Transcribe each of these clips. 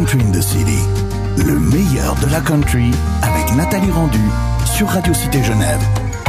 Country in the City, le meilleur de la country avec Nathalie Rendu sur Radio Cité Genève.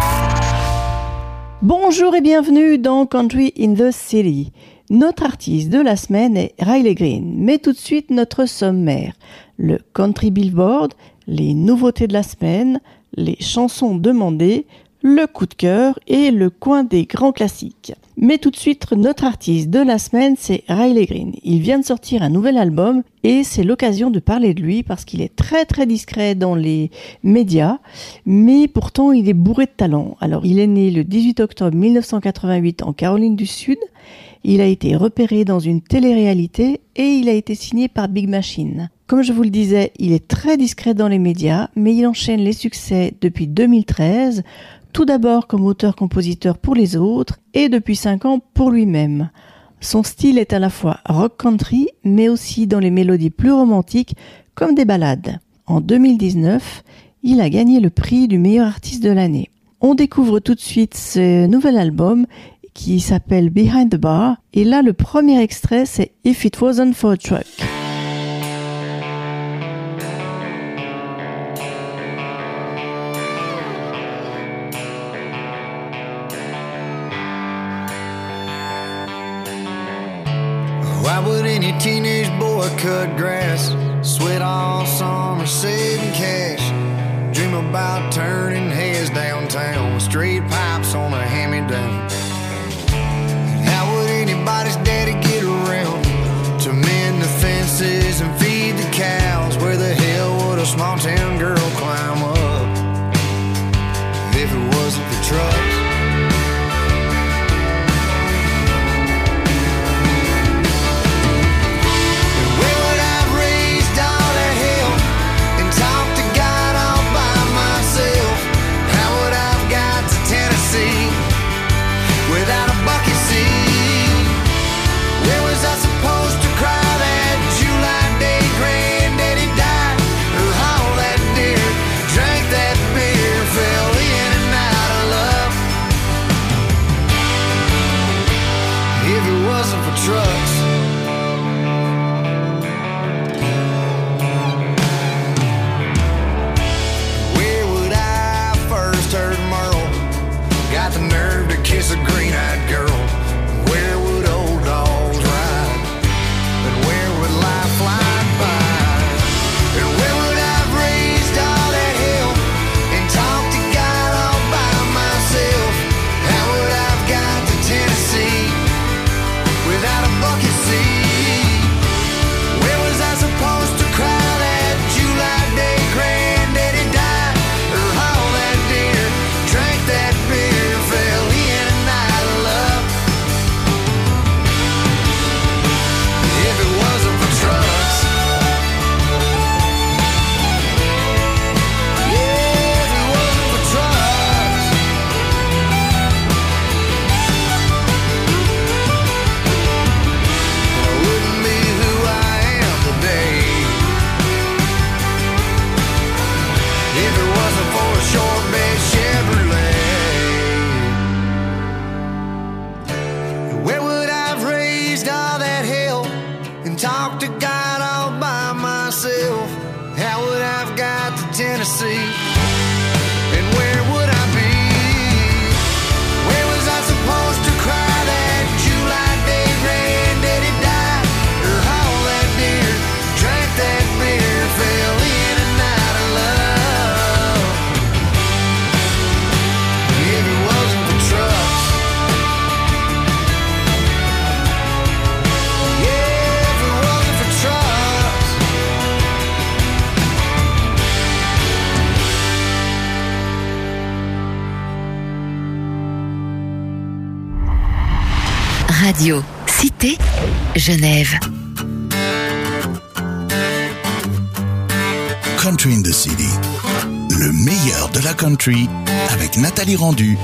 Bonjour et bienvenue dans Country in the City. Notre artiste de la semaine est Riley Green, mais tout de suite notre sommaire. Le Country Billboard, les nouveautés de la semaine, les chansons demandées, le coup de cœur et le coin des grands classiques. Mais tout de suite, notre artiste de la semaine, c'est Riley Green. Il vient de sortir un nouvel album et c'est l'occasion de parler de lui parce qu'il est très très discret dans les médias, mais pourtant il est bourré de talent. Alors il est né le 18 octobre 1988 en Caroline du Sud. Il a été repéré dans une télé-réalité et il a été signé par Big Machine. Comme je vous le disais, il est très discret dans les médias, mais il enchaîne les succès depuis 2013, tout d'abord comme auteur-compositeur pour les autres et depuis 5 ans pour lui-même. Son style est à la fois rock country, mais aussi dans les mélodies plus romantiques comme des ballades. En 2019, il a gagné le prix du meilleur artiste de l'année. On découvre tout de suite ce nouvel album qui s'appelle Behind the Bar. Et là, le premier extrait, c'est If It Wasn't for a Truck. Why would any teenage boy cut grass, sweat all summer, saving cash, dream about turning heads downtown with straight pipes on a hand-me-down? How would anybody's daddy get around to mend the fences and feed the cows? Where the hell would a small town girl climb up if it wasn't for trucks? Without a bucket seat, where was I supposed to cry that July day granddaddy died? Or haul that deer, drank that beer, fell in and out of love? If it wasn't for trucks, where would I first heard Merle? Got the nerve to kiss a green-eyed girl. Where would old dogs ride? And where would life fly by? And where would I have raised all that hell and talked to God all by myself? How would I have got to Tennessee without a bucket seat? Where was I supposed to cry that July day granddaddy died? Or haul that deer, drank that beer, fell in and out of love? If it wasn't for trucks, yeah, if it wasn't for trucks, I wouldn't be who I am today. If it wasn't for a short bed Chevrolet, where would I have raised all that hell and talked to God all by myself? How would I have got to Tennessee? And where would I be? Where was I supposed to cry that July day granddaddy died? Or haul that deer, drank that beer, fell in and out of love? If it wasn't for trucks, yeah, if it wasn't for trucks. Radio Cité Genève. Country in the City, le meilleur de la country avec Nathalie Rendu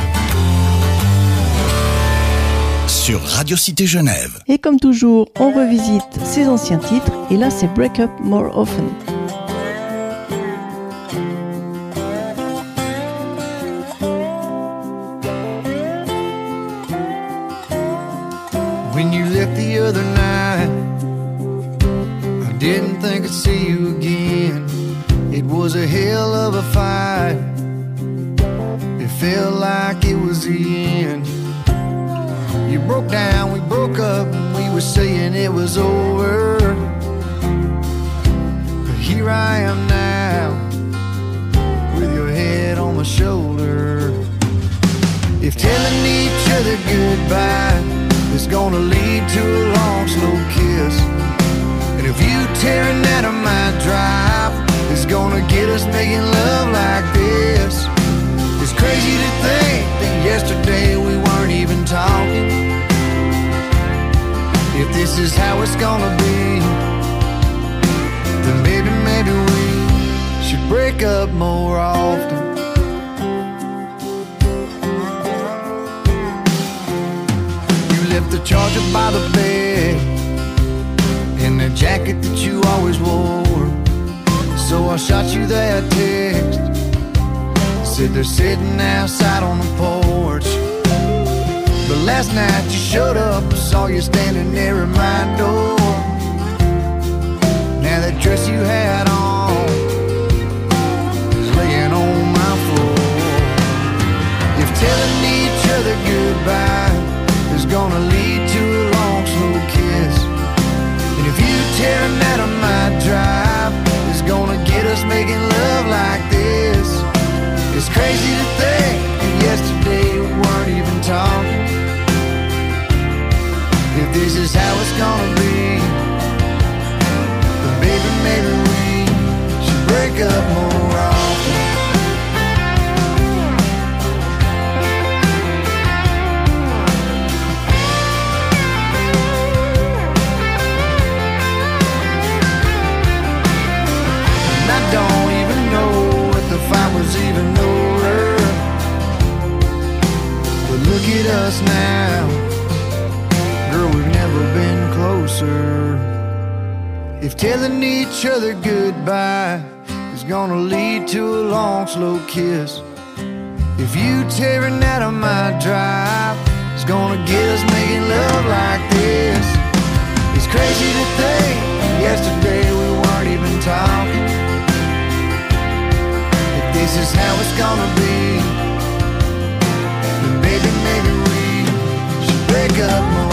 sur Radio Cité Genève. Et comme toujours, on revisite ses anciens titres et là c'est Break Up More Often. When you left the other night, I Didn't think I'd see you again. It was a hell of a fight. It felt like it was the end. You broke down, we broke up, and we were saying it was over. But here I am now, with your head on my shoulder. If telling each other goodbye is gonna lead to a long, slow kiss, and if you tearing out of my drive is gonna get us making love like this, it's crazy to think that yesterday we weren't even talking. If this is how it's gonna be, then baby, maybe we should break up more often. You left the charger by the bed and the jacket that you always wore, so I shot you that text. Said they're sitting outside on the porch. But last night you showed up, I saw you standing there at my door. Now that dress you had on is laying on my floor. If telling each other goodbye is gonna lead to a long, slow kiss, and if you tearing out of my drive is gonna get us making love like this, it's crazy to think that yesterday we weren't even talking. If this is how it's gonna be, then baby, maybe we should break up more often. And I don't even know if the fight was even over, but look at us now. Girl, we've never been closer. If telling each other goodbye is gonna lead to a long, slow kiss, if you tearing out of my drive is gonna get us making love like this, it's crazy to think yesterday we weren't even talking. If this is how it's gonna be, then baby, maybe we should break up more.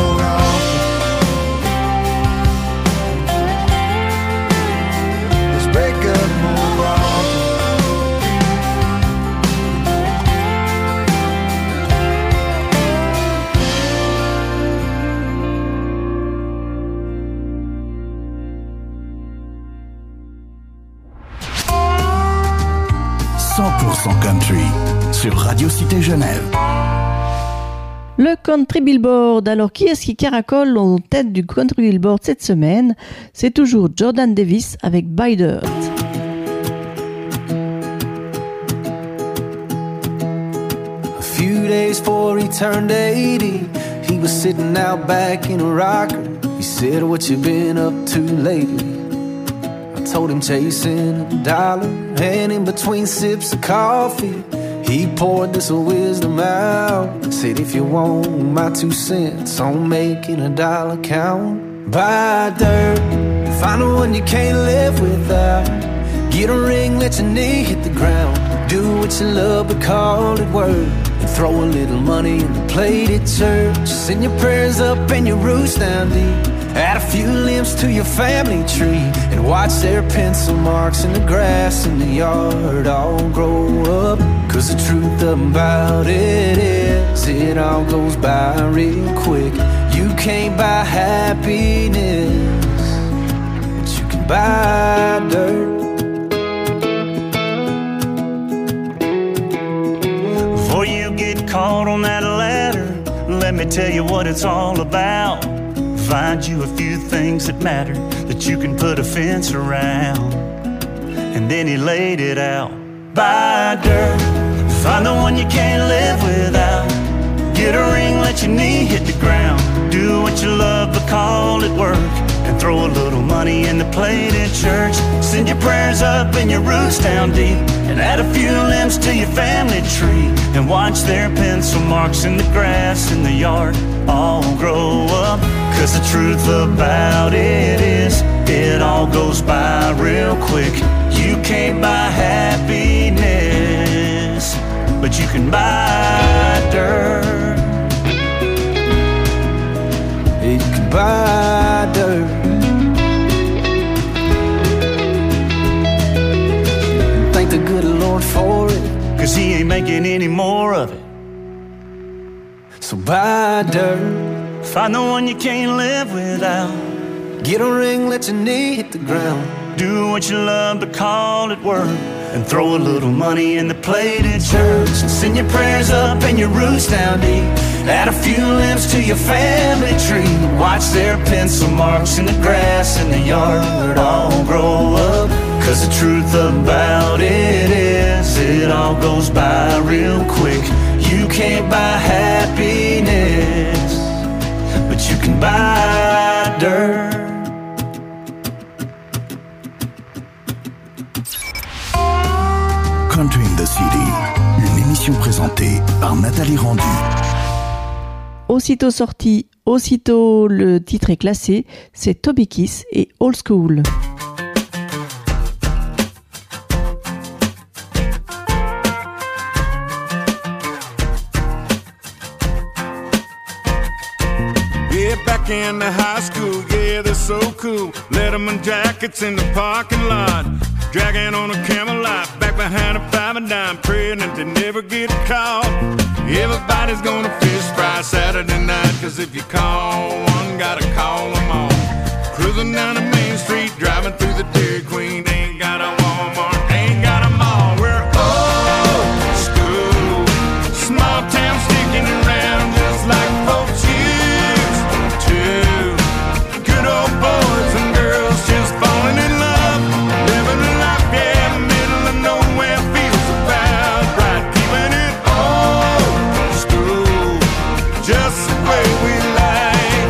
Break up more often. « 100% country » sur Radio Cité Genève. Le Country Billboard. Alors, qui est-ce qui caracole en tête du Country Billboard cette semaine? C'est toujours Jordan Davis avec Buy Dirt. A few days before he turned 80, he was sitting out back in a rocker. He said, "What you been up to lately?" I told him chasing a dollar, and in between sips of coffee, he poured this wisdom out. Said, "If you want my 2 cents on making a dollar count, buy dirt, find the one you can't live without. Get a ring, let your knee hit the ground. Do what you love, but call it work. And throw a little money in the plate at church. Send your prayers up and your roots down deep. Add a few limbs to your family tree, and watch their pencil marks in the grass in the yard all grow up. Cause the truth about it is, it all goes by real quick. You can't buy happiness, but you can buy dirt." Before you get caught on that ladder, let me tell you what it's all about. Find you a few things that matter, that you can put a fence around. And then he laid it out. Buy dirt, find the one you can't live without. Get a ring, let your knee hit the ground. Do what you love, but call it work. And throw a little money in the plate at church. Send your prayers up and your roots down deep. And add a few limbs to your family tree. And watch their pencil marks in the grass in the yard all grow up. 'Cause the truth about it is, it all goes by real quick. You can't buy happiness, but you can buy dirt. You can buy dirt. Thank the good Lord for it, 'cause he ain't making any more of it. So buy dirt. Find the one you can't live without. Get a ring, let your knee hit the ground. Do what you love, but call it work. And throw a little money in the plated church. And send your prayers up and your roots down deep. Add a few limbs to your family tree. Watch their pencil marks in the grass in the yard all grow up. 'Cause the truth about it is, it all goes by real quick. You can't buy happiness, but you can buy dirt. Country in the City, une émission présentée par Nathalie Randu. Aussitôt sorti, aussitôt le titre est classé, c'est Toby Keith et Old School. Yeah, back in the high school, yeah, they're so cool. Letterman jackets in the parking lot. Dragging on a Camelot, back behind a 5 and dime, praying that they never get caught. Everybody's gonna fish fry Saturday night, 'cause if you call one, gotta call them all. Cruising down the main street, driving through the Dairy Queen, ain't got a Walmart, ain't got a mall. We're old school, small town sticking around just like folks used to. Good old boys and girls just falling in love, living a life, yeah, middle of nowhere feels about right. Keeping it old school, just the way we like.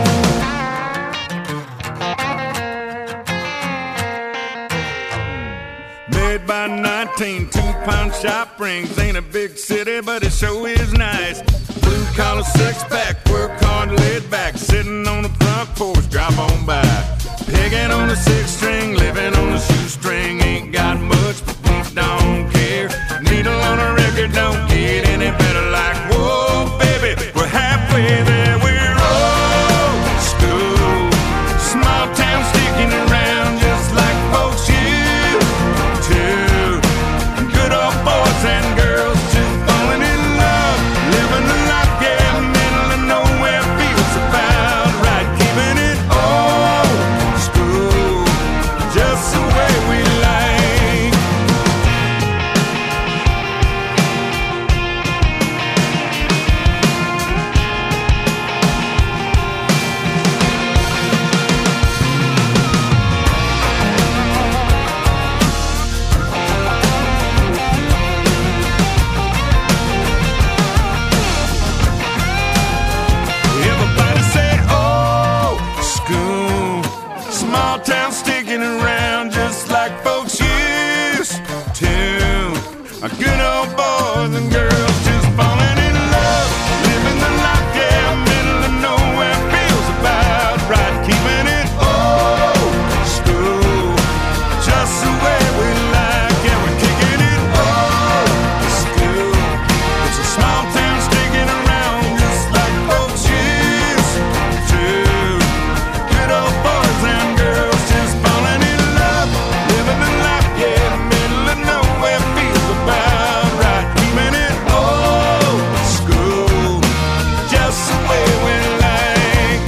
Made by 19, 2-pound shop rings. Ain't a big city, but it sure is nice. Blue collar, six pack, work hard, laid back, sitting on the front porch, drop on by. Picking on a 6-string, living on a shoestring. Ain't got much, but we don't care. Needle on a record don't get any better. Like, whoa, baby, we're halfway there. We're old school, small town sticking around just like folks used to. Good old boys and girls just falling in love, living the life, yeah, middle of nowhere feels about right. Keeping it old school, just the way we like. Everybody say old school, small town sticking around just like folks used to. Good old boys and girls just falling in love, living the life, yeah, middle of nowhere feels about right. Keeping it old school, just the way we like. Yeah, we're kicking it old school. It's a small town sticking around just like folks used to. Good old boys and girls just falling in love, living the life, yeah, middle of nowhere feels about right. Keeping it old school, just the way we like.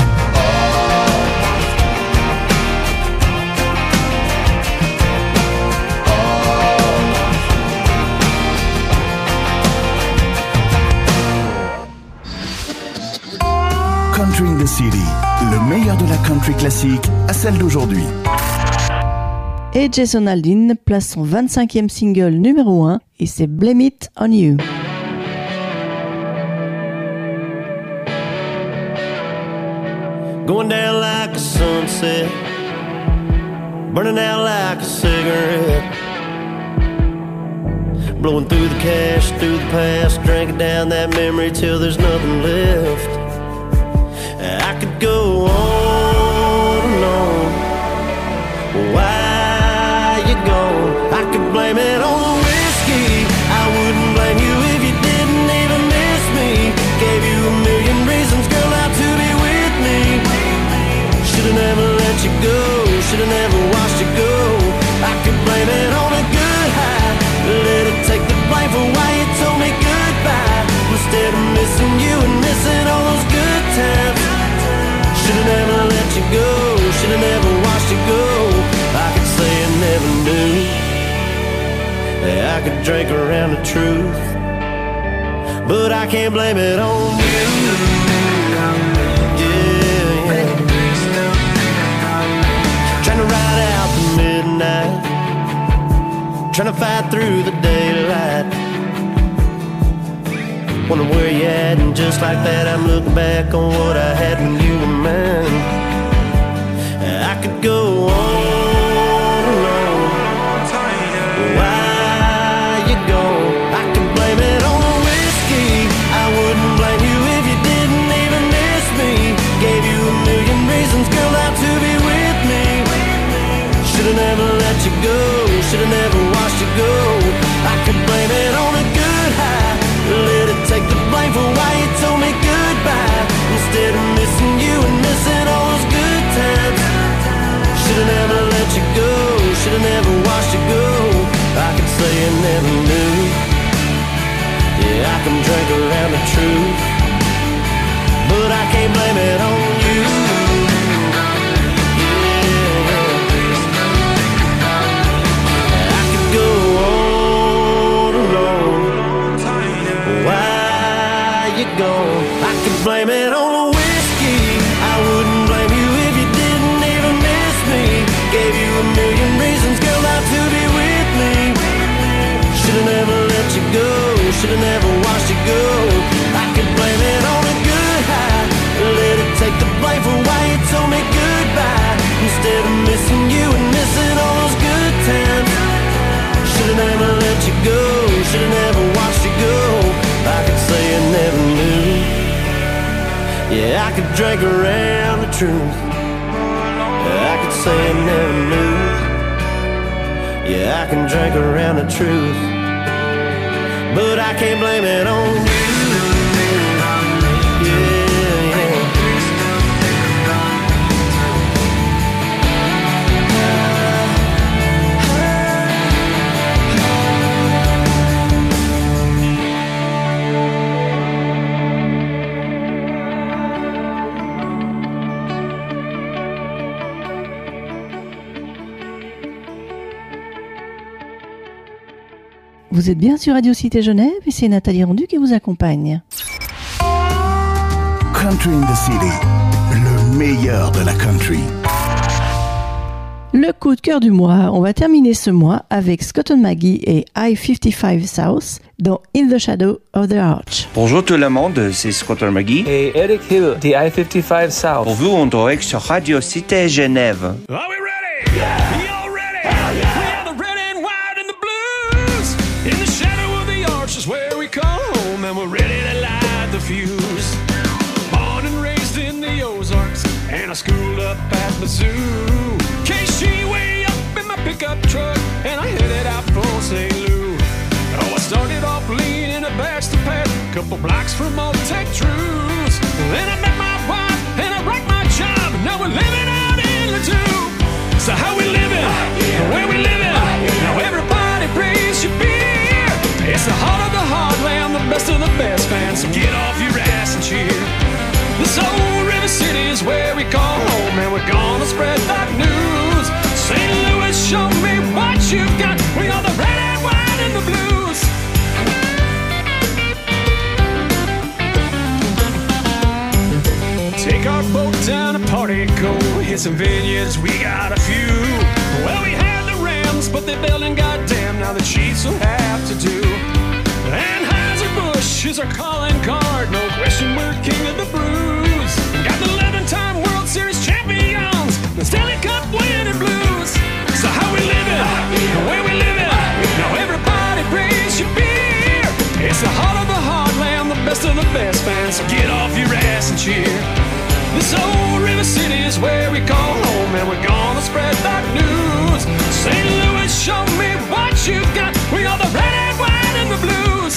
Country in the City, le meilleur de la country classique à celle d'aujourd'hui. Et Jason Aldean place son 25e single numéro 1 et c'est Blame It On You. Going down like a sunset, burning out like a cigarette, blowing through the cash, through the past, drinking down that memory till there's nothing left. I could go Should've never watched you go. I could say I never knew. I could drink around the truth, but I can't blame it on you. Trying to ride out the midnight, trying to fight through the daylight. Wonder where you at, and just like that I'm looking back on what I had when you were mine. I could go on and on. Why you gone? I can blame it on the whiskey. I wouldn't blame you if you didn't even miss me. Gave you a million reasons, girl, not to be with me. Should've never let you go, should've never watched you go. I could blame it on a good high, let it take the blame for why you told me goodbye. Instead of missing you and missing all those good times. Should've never let you go, should've never watched you go. I could say I never knew. Yeah, I can drink around the truth, but I can't blame it on you. I could blame it on the whiskey. I wouldn't blame you if you didn't even miss me. Gave you a million reasons, girl, not to be with me. Should've never let you go, should've never watched you go. I could blame it on a good high, let it take the blame for why you told me goodbye. Instead of missing you and missing all those good times. Should've never let you go, should've never watched you go. I could say I never knew. Yeah, I could drink around the truth. I could say I never knew. Yeah, I can drink around the truth, but I can't blame it on you. Vous êtes bien sur Radio Cité Genève et c'est Nathalie Rendu qui vous accompagne. Country in the City, le meilleur de la country. Le coup de cœur du mois, on va terminer ce mois avec Scott & Maggie et I-55 South dans In the Shadow of the Arch. Bonjour tout le monde, c'est Scott & Maggie et Eric Hill de I-55 South. Pour vous en direct sur Radio Cité Genève. Are we ready? Yeah. Y'all ready? Hell yeah. We are the red and white and the blues. In the shadow of the arch is where we come home, and we're ready to light the fuse. Born and raised in the Ozarks, and I schooled up at Mizzou. KC way up in my pickup truck, and I headed out for St. Louis. Oh, I started off leaning a Baxter pad, couple blocks from Old Tech Trues. Then I met my wife, and I wrecked my job, and now we're living out in the tube. So how we living? Where we living? Now everybody praise your beer. It's the heart of the heartland, the best of the best fans, so get off your ass and cheer. This old River City is where we call home, and we're gonna spread that news. St. Louis, show me what you got. We are the red and white and the blues. Take our boat down to Party Cove, hit some vineyards, we got a few. Well, we had the Rams, but they building goddamn, now the Chiefs will have to do. Anheuser-Busch is our calling card, no question we're king of the brews. Got the 11-time World Series champions, the Stanley Cup winning blues. So how we living? Where we living? Now everybody praise your beer. It's the heart of the heartland, the best of the best fans, so get off your ass and cheer. This old River City is where we call home, and we're gonna spread that news. St. Louis, show me what you got. We are the red and white and the blues.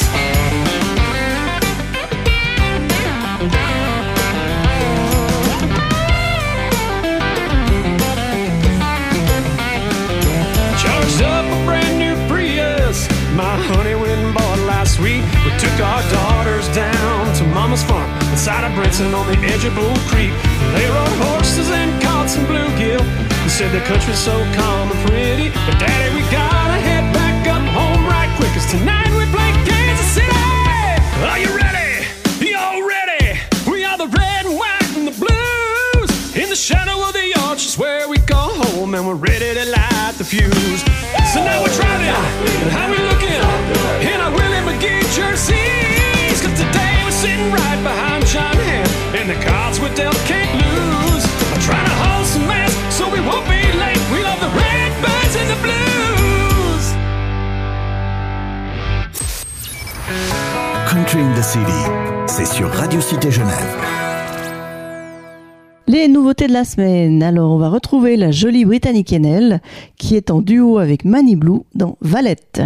Charged up a brand new Prius, my honey went and bought last week. We took our daughters down to Mama's farm inside of Brinson on the edge of Bull Creek. They rode horses and caught some bluegill said the country's so calm and pretty, but Daddy, we gotta head back up home right quick, 'cause tonight we play Kansas City. Are you ready? Y'all ready? We are the red and white and the blues. In the shadow of the arch is where we go home, and we're ready to light the fuse. So now we're driving, and how we looking in our Willie McGee jerseys, 'cause today we're sitting right behind John Hamm, and the cards we're dealt can't lose. I'm trying to hold some mass so we won't be late. We love the Redbirds and the blues. Country in the City, c'est sur Radio Cité Genève. Les nouveautés de la semaine. Alors, on va retrouver la jolie Britannique Enel, qui est en duo avec Manny Blue dans Valette.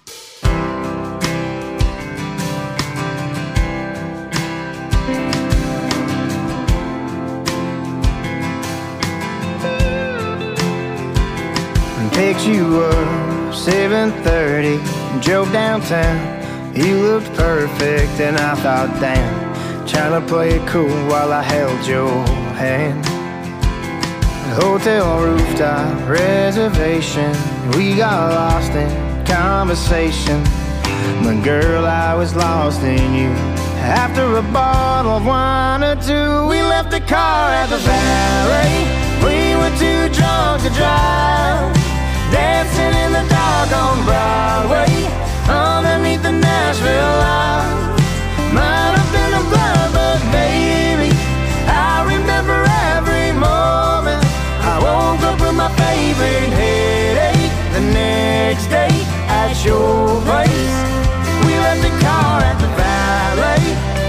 Picked you up 7:30, drove downtown. You looked perfect, and I thought, damn, trying to play it cool while I held your hand. Hotel rooftop reservation, we got lost in conversation. But girl, I was lost in you. After a bottle of wine or two, we left the car at the valet. We were too drunk to drive, dancing in the dark on Broadway, underneath the Nashville light. Might have been a blur, but baby, I remember every moment. I woke up with my favorite headache the next day at your place. We left the car at the valet.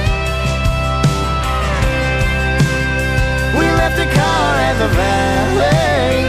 We left the car at the valet.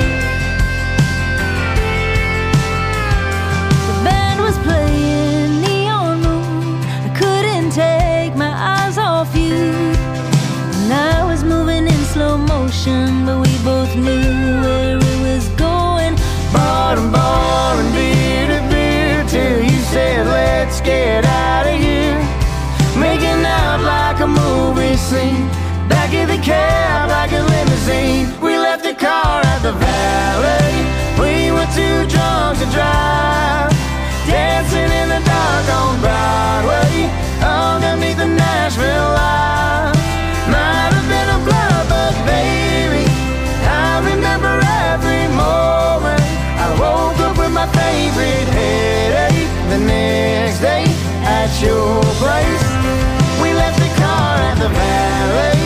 Playing Neon Moon, I couldn't take my eyes off you. And I was moving in slow motion, but we both knew where it was going. Bar and beer to beer, till you said let's get out of here. Making out like a movie scene, back in the cab like a limousine. We left the car at the valet. We were too drunk to drive, dancing in the dark on Broadway, underneath the Nashville lights. Might have been a blur, but baby, I remember every moment. I woke up with my favorite headache the next day at your place. We left the car at the valet.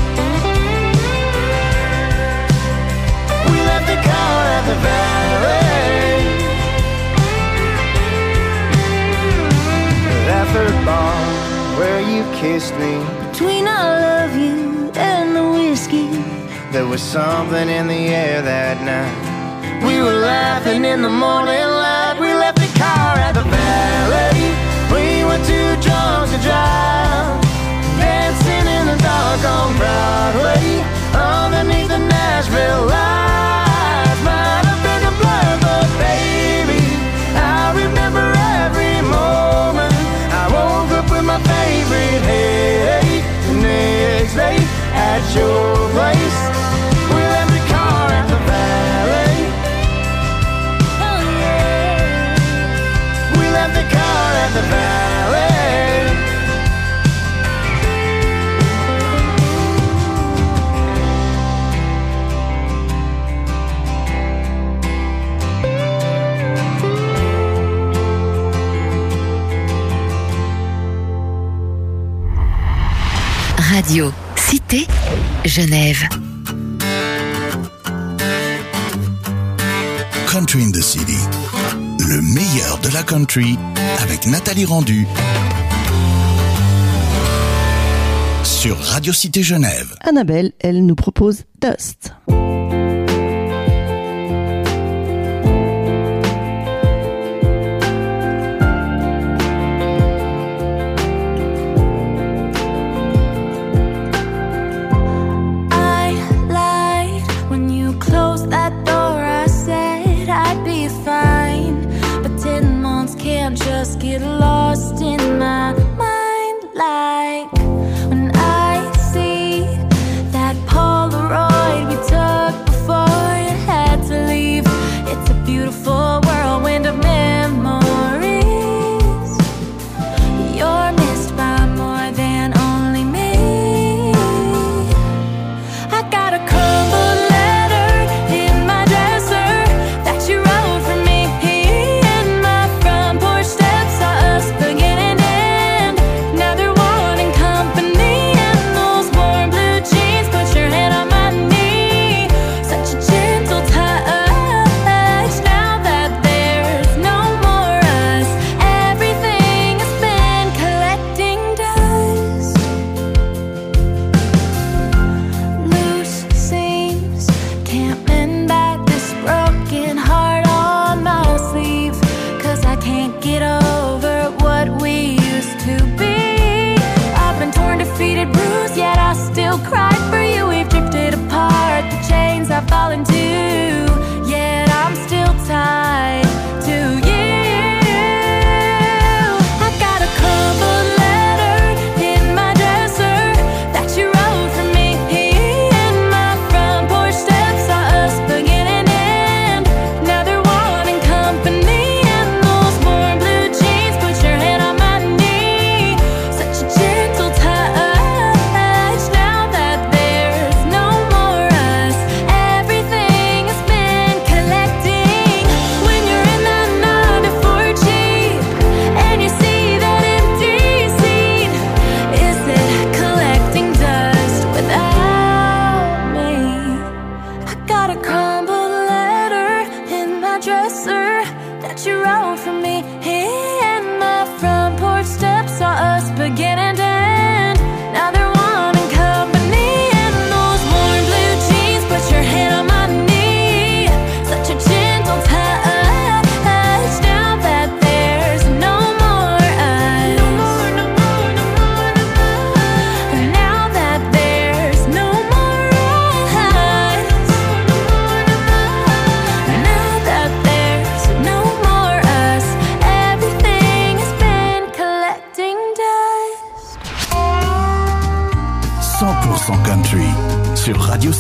We left the car at the valet. That third bar where you kissed me, between I love you and the whiskey, there was something in the air that night. We were laughing in the morning light. We left the car at the valet. We were too drunk to drive, dancing in the dark on Broadway, underneath the Nashville lights. Might have been a blur, but baby, I remember every moment. I woke up with my favorite headache the next day at your place. We left the car at the valet. oh yeah. We left the car at the valet. Radio Cité Genève. Country in the City, le meilleur de la country avec Nathalie Rendu sur Radio Cité Genève. Annabelle, elle nous propose Dust. Just get lost in my mind, like when I see that Polaroid we took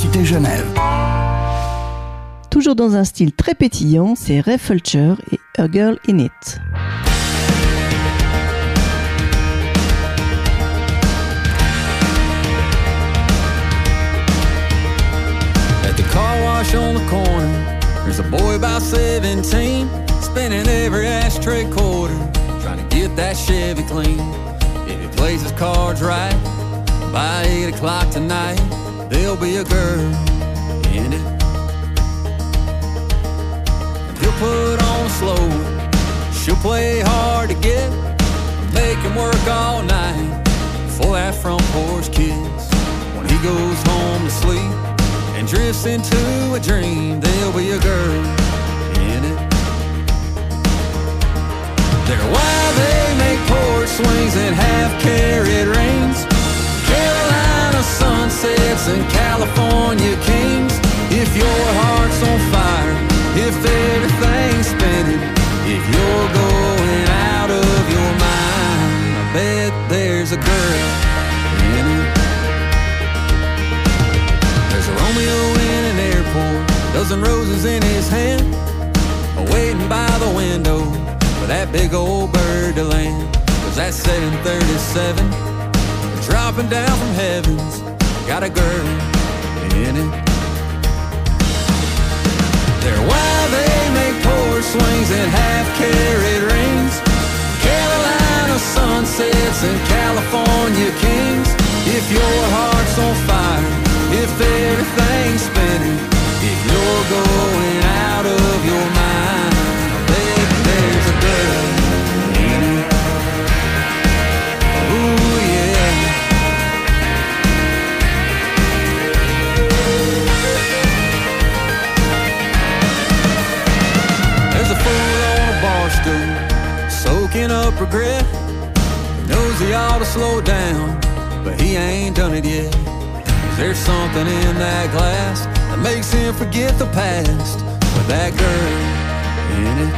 Cité Genève. Toujours dans un style très pétillant, c'est Ray Fulcher et A Girl in It. At the car wash on the corner, there's a boy about 17, spinning every ashtray quarter, trying to get that Chevy clean. If he plays his cards right, by 8 o'clock tonight, there'll be a girl in it. And he'll put on slow, she'll play hard to get, make him work all night for that front porch kiss. When he goes home to sleep and drifts into a dream, there'll be a girl in it. They're wild, they make porch swings and half-carried rings, Carolina sunsets and California kings. If your heart's on fire, if everything's spinning, if you're going out of your mind, I bet there's a girl in it. There's a Romeo in an airport, dozen roses in his hand, waiting by the window for that big old bird to land. 'Cause that 737 dropping down from heavens got a girl in it. They're wild, they make porch swings and half-carried rings, Carolina sunsets and California kings. If your heart's on fire, if everything's spinning, if you're going out of your mind, I bet there's a girl in it. Ooh, yeah. There's a fool on a bar stool, soaking up regret, knows he ought to slow down, but he ain't done it yet. 'Cause there's something in that glass that makes him forget the past with that girl in it.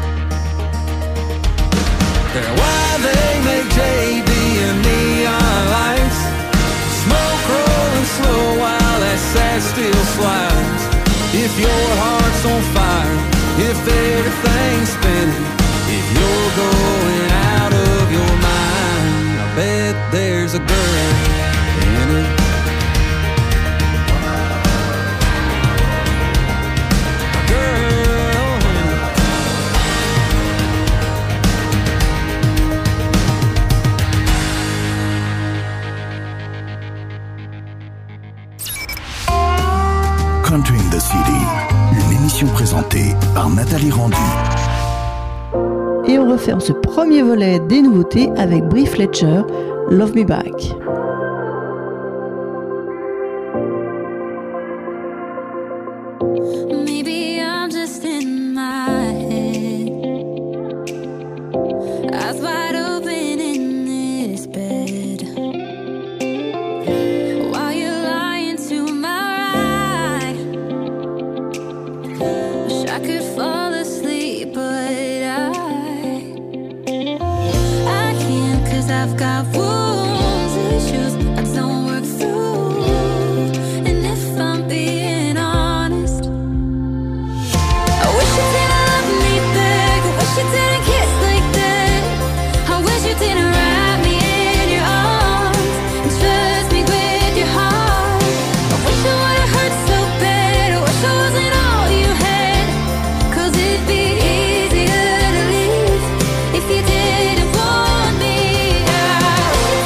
They're why they make JD and neon lights, smoke rolling slow while that sad still slides. If your heart's on fire, if everything's spinning, if you're going out of your mind, I bet there's a girl in it. Country in the City, une émission présentée par Nathalie Rendu. Et on referme ce premier volet des nouveautés avec Brie Fletcher, Love Me Back. Maybe I'm just in my head, eyes wide open in this bed, while you're lying to my right. Wish I could fall asleep, but I can't, 'cause I've got wounds, issues I don't work through. And if I'm being honest, I wish you didn't love me back, I wish you didn't kiss like that, I wish you didn't wrap me in your arms and trust me with your heart. I wish I would've hurt so bad, I wish I wasn't all you had, 'cause it'd be easier to leave if you didn't want me. I wish you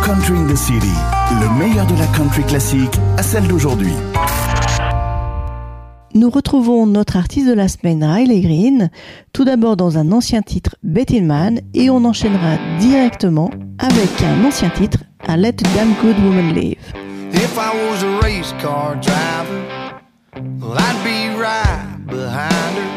Country in the City, le meilleur de la country classique à celle d'aujourd'hui. Nous retrouvons notre artiste de la semaine, Riley Green, tout d'abord dans un ancien titre, Betty Man, et on enchaînera directement avec un ancien titre, I Let a Damn Good Woman Live. If I was a race car driver, well, I'd be right behind her.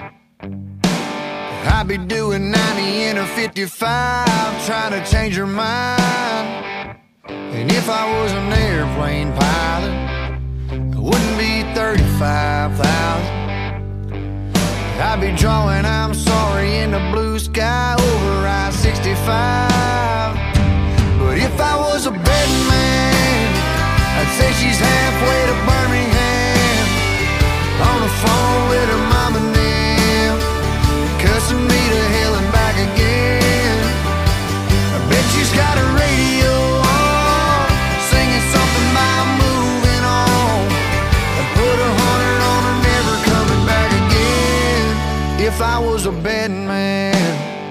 I'd be doing 90 in a 55, trying to change her mind. And if I was an airplane pilot, it wouldn't be 35,000. I'd be drawing I'm sorry in the blue sky over I-65. But if I was a betting man, I'd say she's halfway to Birmingham, on the phone with her mom and them, cussing me to hell and back again. I bet she's got a radio on, singing something about moving on, and put 100 on her never coming back again. If I was a betting man,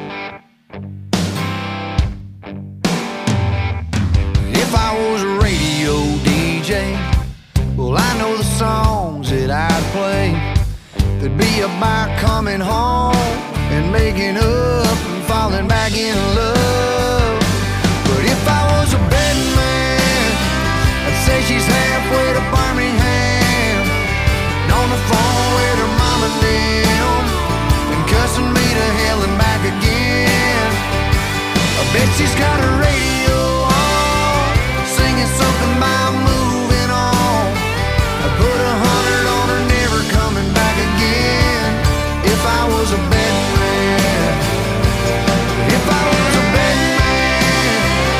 if I was a radio DJ, well, I know the songs that I'd play. There'd be about coming home and making up and falling back in love. But if I was a betting man, I'd say she's halfway to Birmingham, on the phone with her mom and them, and cussing me to hell and back again. I bet she's got a radio on, singing something about moving on. I put 100 on her never coming back again. If I was a betting man, if I was a betting man,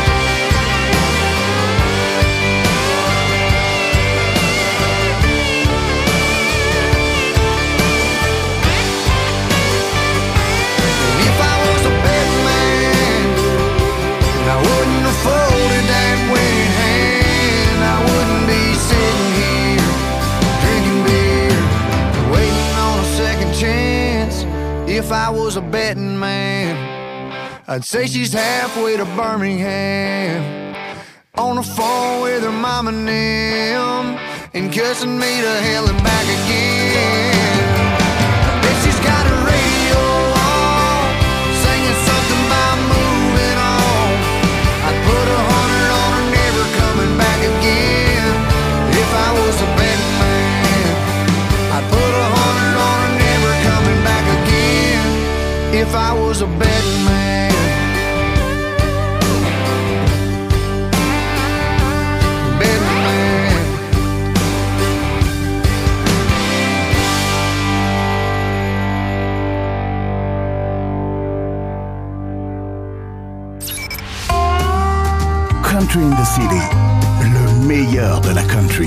if I was a betting man, I wouldn't have folded that winning hand. I wouldn't be sitting here drinking beer, waiting on a second chance. If I was a betting man, I'd say she's halfway to Birmingham, on the phone with her mom and them, and cussing me to hell and back again. I bet she's got a radio on, singing something about moving on. I'd put 100 on her never coming back again. If I was a betting man, I'd put 100 on her never coming back again. If I was a betting man, betting man. Country in the City, le meilleur de la country.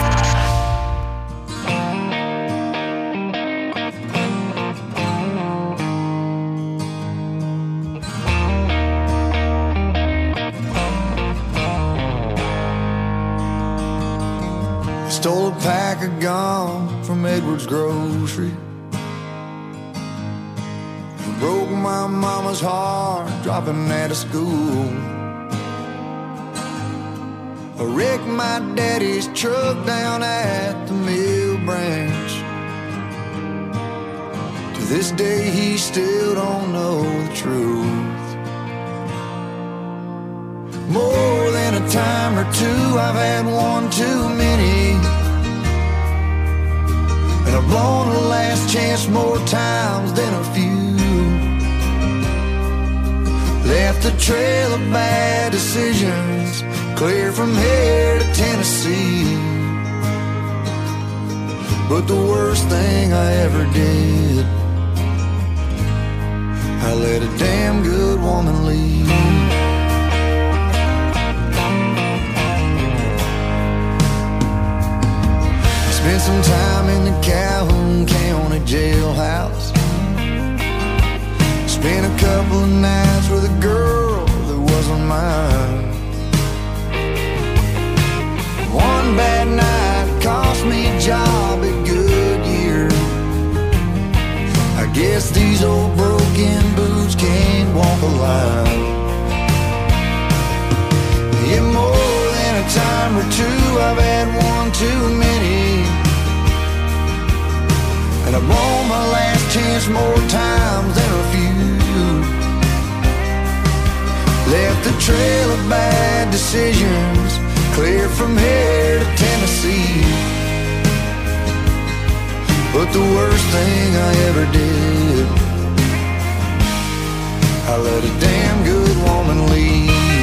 Stole a pack of gum from Edwards Grocery. Broke my mama's heart dropping out of school. I wrecked my daddy's truck down at the mill branch. To this day he still don't know the truth. More than a time or two, I've had one too many, and I've blown the last chance more times than a few. Left a trail of bad decisions clear from here to Tennessee. But the worst thing I ever did, I let a damn good woman leave. Spent some time in the Calhoun County jailhouse. Spent a couple of nights with a girl that wasn't mine. One bad night cost me a job at Goodyear. I guess these old broken boots can't walk a line. more times than a few. Left a trail of bad decisions clear from here to Tennessee. But the worst thing I ever did, I let a damn good woman lead.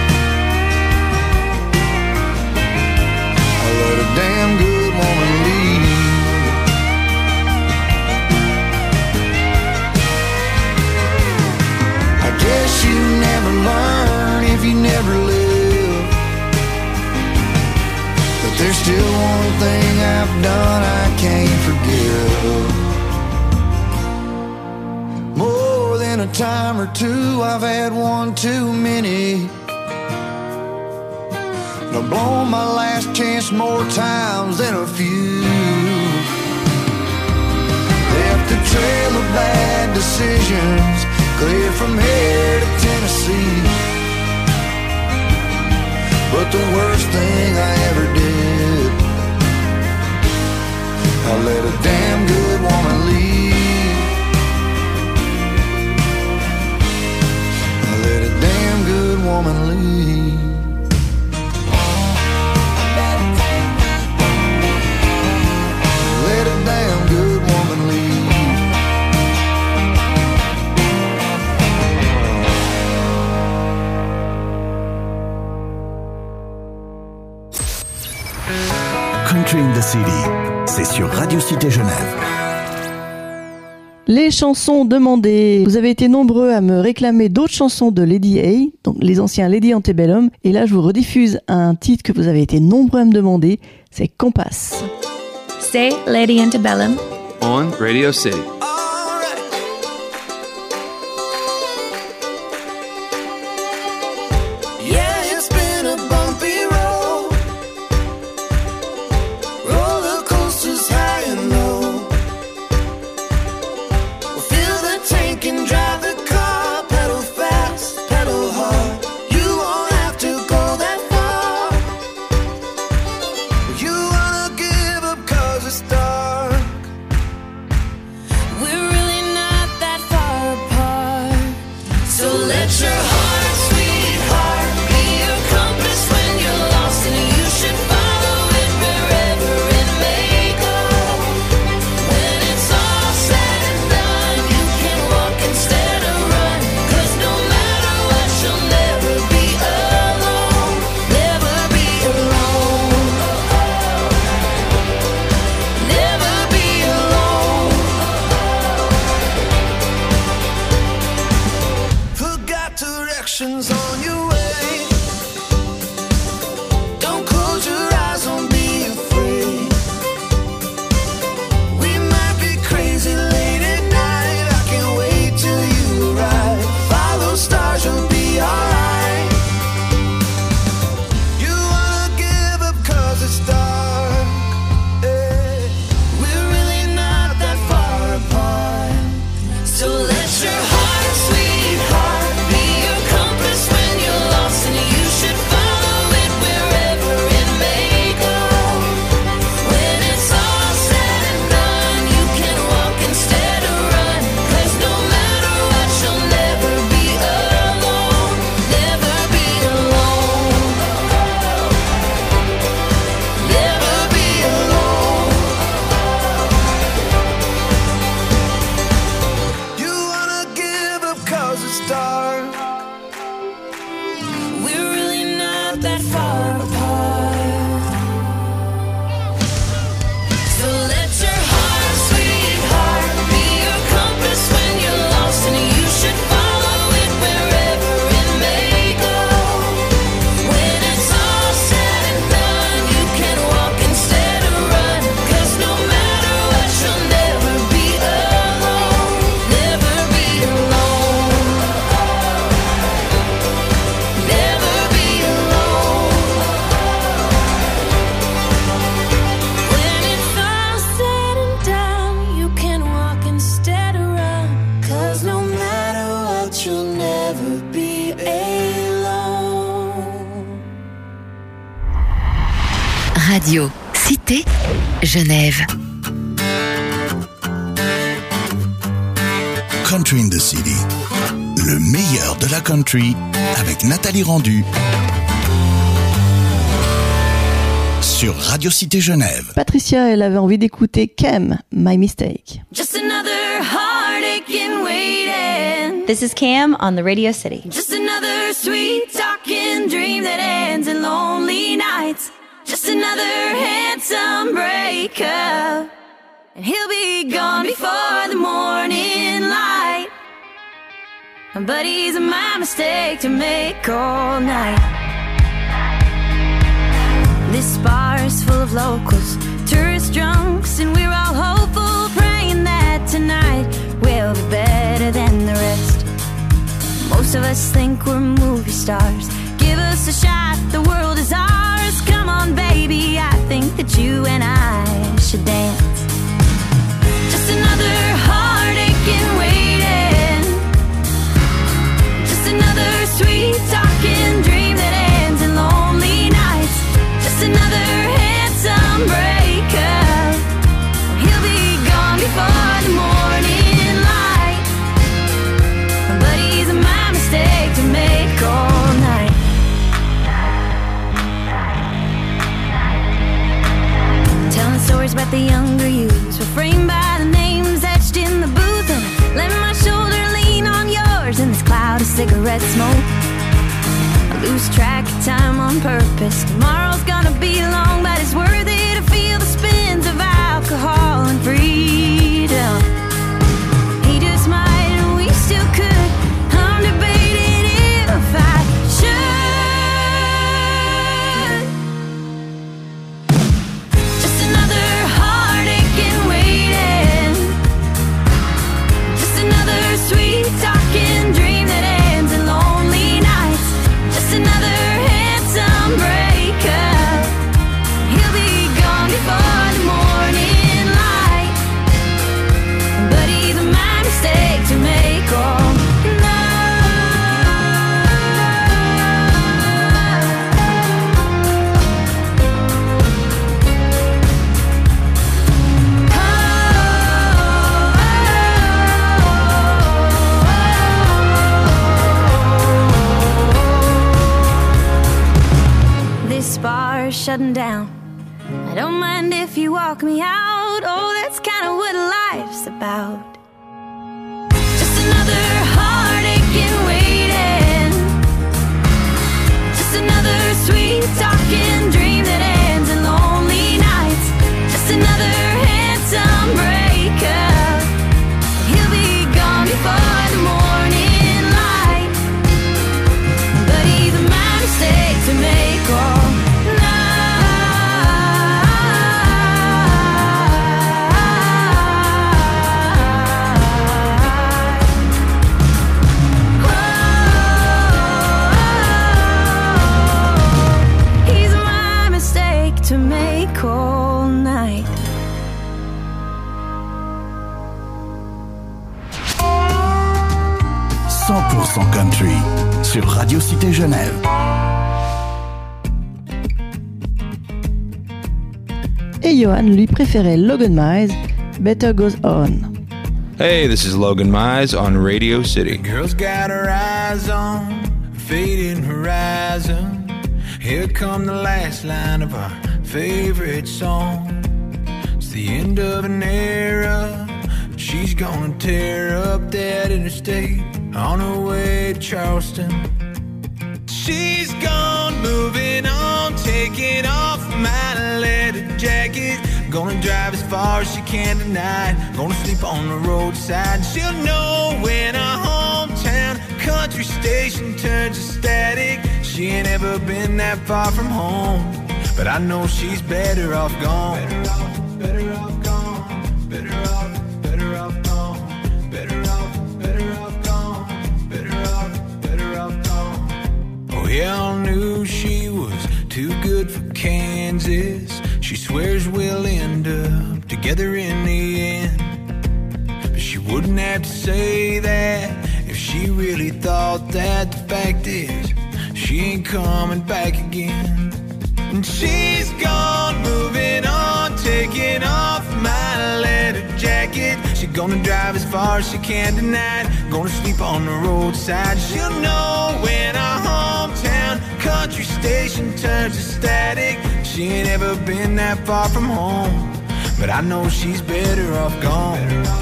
I let a damn good woman lead. I guess you never learn if you never live. But there's still one thing I've done I can't forgive. More than a time or two, I've had one too many. I've blown my last chance more times than a few. Left a trail of bad decisions clear from here to Tennessee. But the worst thing I ever did, I let a damn good woman lead. I let a damn good woman lead. Let a damn good woman lead. Country in the City, c'est sur Radio Cité Genève. Les chansons demandées. Vous avez été nombreux à me réclamer d'autres chansons de Lady A, donc les anciens Lady Antebellum. Et là, je vous rediffuse un titre que vous avez été nombreux à me demander. C'est Compass. C'est Lady Antebellum on Radio City. Radio Cité Genève. Country in the City. Le meilleur de la country avec Nathalie Rendu sur Radio Cité Genève. Patricia, elle avait envie d'écouter Cam, My Mistake. Just another heartache in waiting. This is Cam on the Radio City. Just another sweet talking dream that ends in lonely nights. Just another handsome breakup, and he'll be gone before the morning light. But he's my mistake to make all night. This bar is full of locals, tourist drunks, and we're all hopeful, praying that tonight will be better than the rest. Most of us think we're movie stars. Give us a shot, the world is ours. Come on, baby, I think that you and I should dance. Just another heartache in waiting. Just another sweet talking dream that ends in lonely nights. Just another handsome breakup. He'll be gone before the morning light. But he's my mistake to make all night. Telling stories about the younger youths, we're framed by the names etched in the booth. And let my shoulder lean on yours in this cloud of cigarette smoke. I lose track of time on purpose. Tomorrow's gonna be long, but it's worth it to feel the spins of alcohol and freedom. He just might, and we still could. I'm debating if I should. Just another heartache in waiting. Just another sweet talking dream that ends in lonely nights. Just another handsome breakup. He'll be gone before the morning light. But he's my mistake to make all bar shutting down. I don't mind if you walk me out. Oh, that's kind of what life's about. Just another heartache in waiting. Just another sweet talking dream that ends in lonely nights. Just another handsome breakup. He'll be gone before the morning light. But he's my mistake to make all. To make all night. « 100% country » sur Radio Cité Genève. Et Johan lui préférait Logan Mize, Better Goes On. Hey, this is Logan Mize on Radio City. Girl's got her eyes on a fading horizon. Here come the last line of our favorite song. It's the end of an era. She's gonna tear up that interstate on her way to Charleston. She's gone, moving on, taking off my leather jacket. Gonna drive as far as she can tonight. Gonna sleep on the roadside. She'll know when a hometown country station turns to static. She ain't ever been that far from home, but I know she's better off gone. Better off gone. Better off gone. Better off gone. Better off gone. Oh, yeah, I knew she was too good for Kansas. She swears we'll end up together in the end, but she wouldn't have to say that if she really thought that. The fact is, she ain't coming back again. And she's gone, moving on, taking off my letter jacket. She gonna drive as far as she can tonight. Gonna sleep on the roadside. She'll know when our hometown country station turns to static. She ain't ever been that far from home, but I know she's better off gone.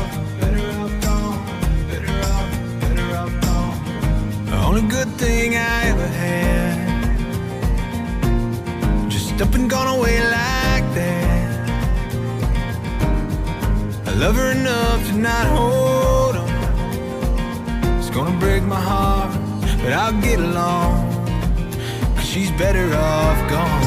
The only good thing I ever had, just up and gone away like that. I love her enough to not hold on. It's gonna break my heart, but I'll get along, 'cause she's better off gone.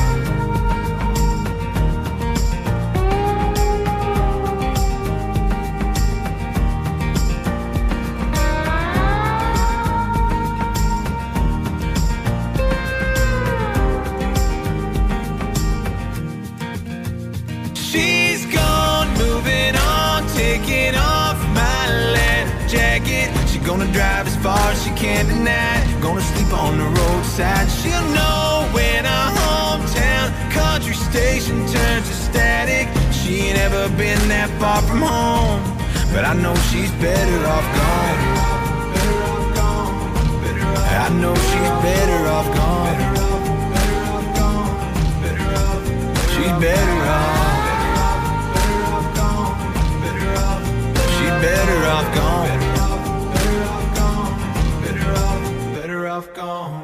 She's gone, moving on, taking off my leather jacket. She's gonna drive as far as she can tonight. Gonna sleep on the roadside. She'll know when our hometown country station turns to static. She ain't ever been that far from home, but I know she's better off gone. I know she's better off gone. She's better off. Better off gone. Better off gone.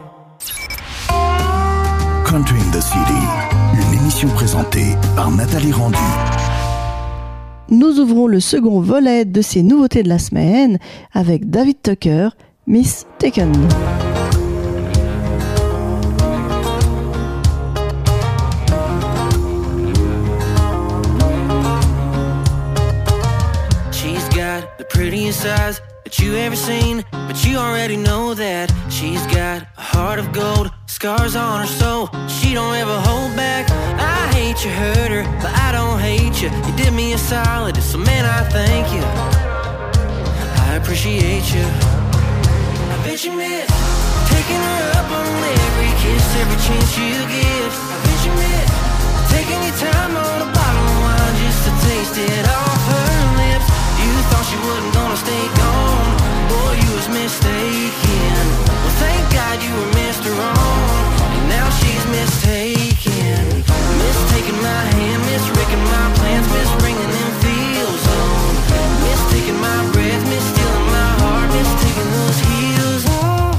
Country in the City, une émission présentée par Nathalie Randu. Nous ouvrons le second volet de ces nouveautés de la semaine avec David Tucker, Miss Taken. Prettiest eyes that you ever seen, but you already know that she's got a heart of gold, scars on her soul. She don't ever hold back. I hate you, hurt her, but I don't hate you. You did me a solid, so man, I thank you. I appreciate you. I bet you miss taking her up on every kiss, every chance you give. I bet you miss taking your time on a bottle of wine just to taste it off her lips. You thought she wasn't gonna stay gone. Boy, you was mistaken. Well, thank God you were Mr. Wrong, and now she's mistaken. Mistaking my hand, miswrecking my plans, misbringing them feels on. Mistaking my breath, misstealing my heart, mistaking those heels off.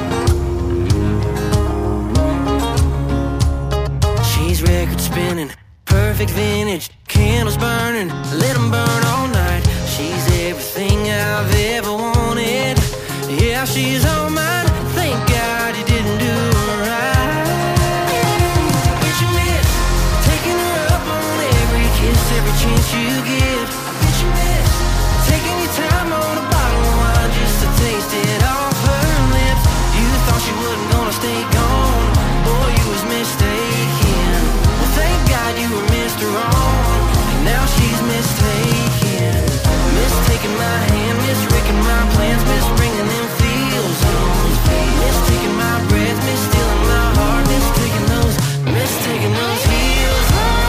She's record spinning, perfect vintage, candles burning, let them burn all night. She's everything I've ever wanted. Yeah, she's all mine. Thank God you didn't do her right. Bet you miss taking her up on every kiss, every chance you give. I bet you miss taking your time on a bottle of wine just to taste it off her lips. You thought she wasn't gonna stay gone. Boy, you was mistaken. Well, thank God you were Mr. Wrong, and now she's mistaken. Mistaking my hand, miswrecking my plans, misbringing them feels on. Mistaking my breath, misstealing my heart, mistaking those heels on.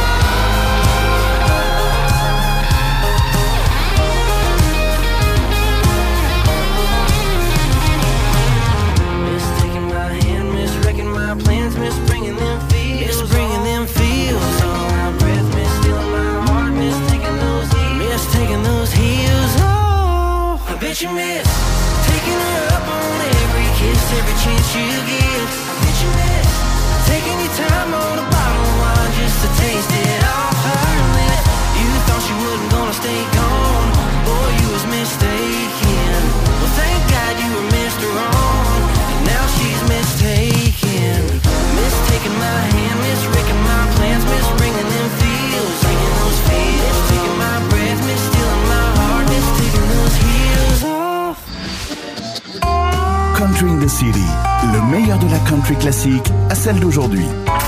Mistaking my hand, miswrecking my plans, misbringing them feels on. My breath, misstealing my heart, mistaking those heels off. I bet you miss taking her up on every kiss, every chance you give. I bet you miss taking your time on a bottle of wine just to taste it off her lips. You thought she wasn't gonna stay gone. Boy, you was mistaken. Well, thank God you were Mr. Wrong, and now she's mistaken. Mistaking my hand, miswrecking my plans, misbringing them feels, singing those feels, taking my breath, misstealing my heart, mistaking those heels off. Country in the City, le meilleur de la country classique à celle d'aujourd'hui.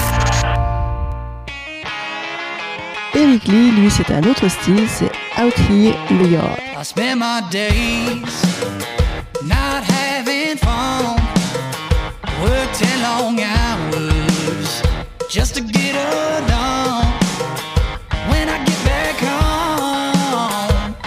Eric Lee, lui, c'est un autre style, c'est Out Here in the Yard. I spend my days not having fun, work 10 long hours just to get her done. When I get back home,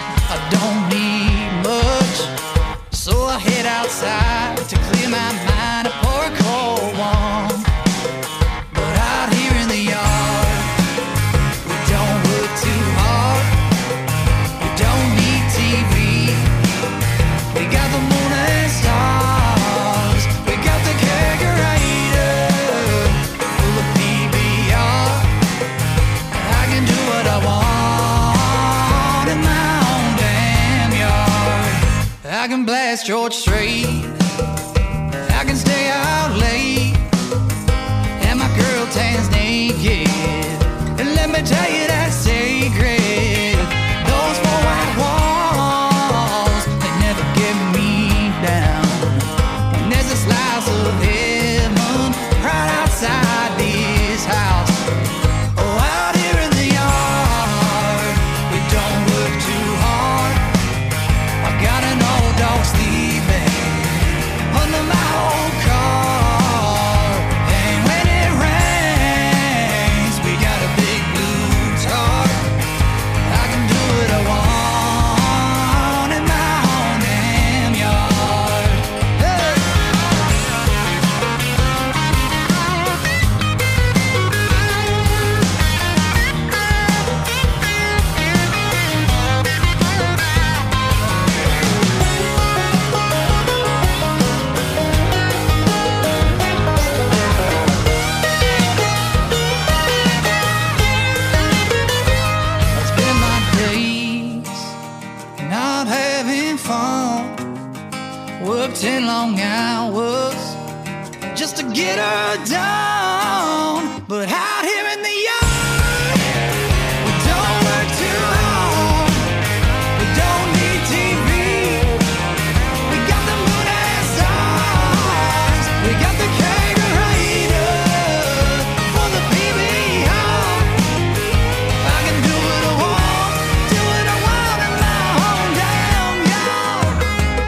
long hours just to get her done. But out here in the yard, we don't work too hard. We don't need TV. We got the moon and stars. We got the kegerator for the PBR. I can do what I want, do what I want in my hometown yard.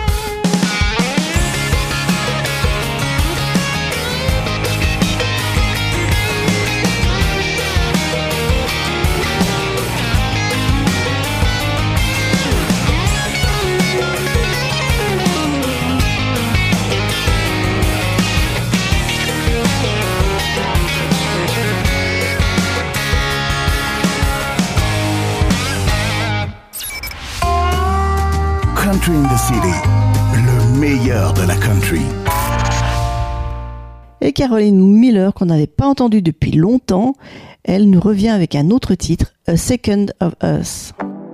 Country in the City, le meilleur de la country. Et Caroline Miller, qu'on n'avait pas entendue depuis longtemps, elle nous revient avec un autre titre, A Second of Us.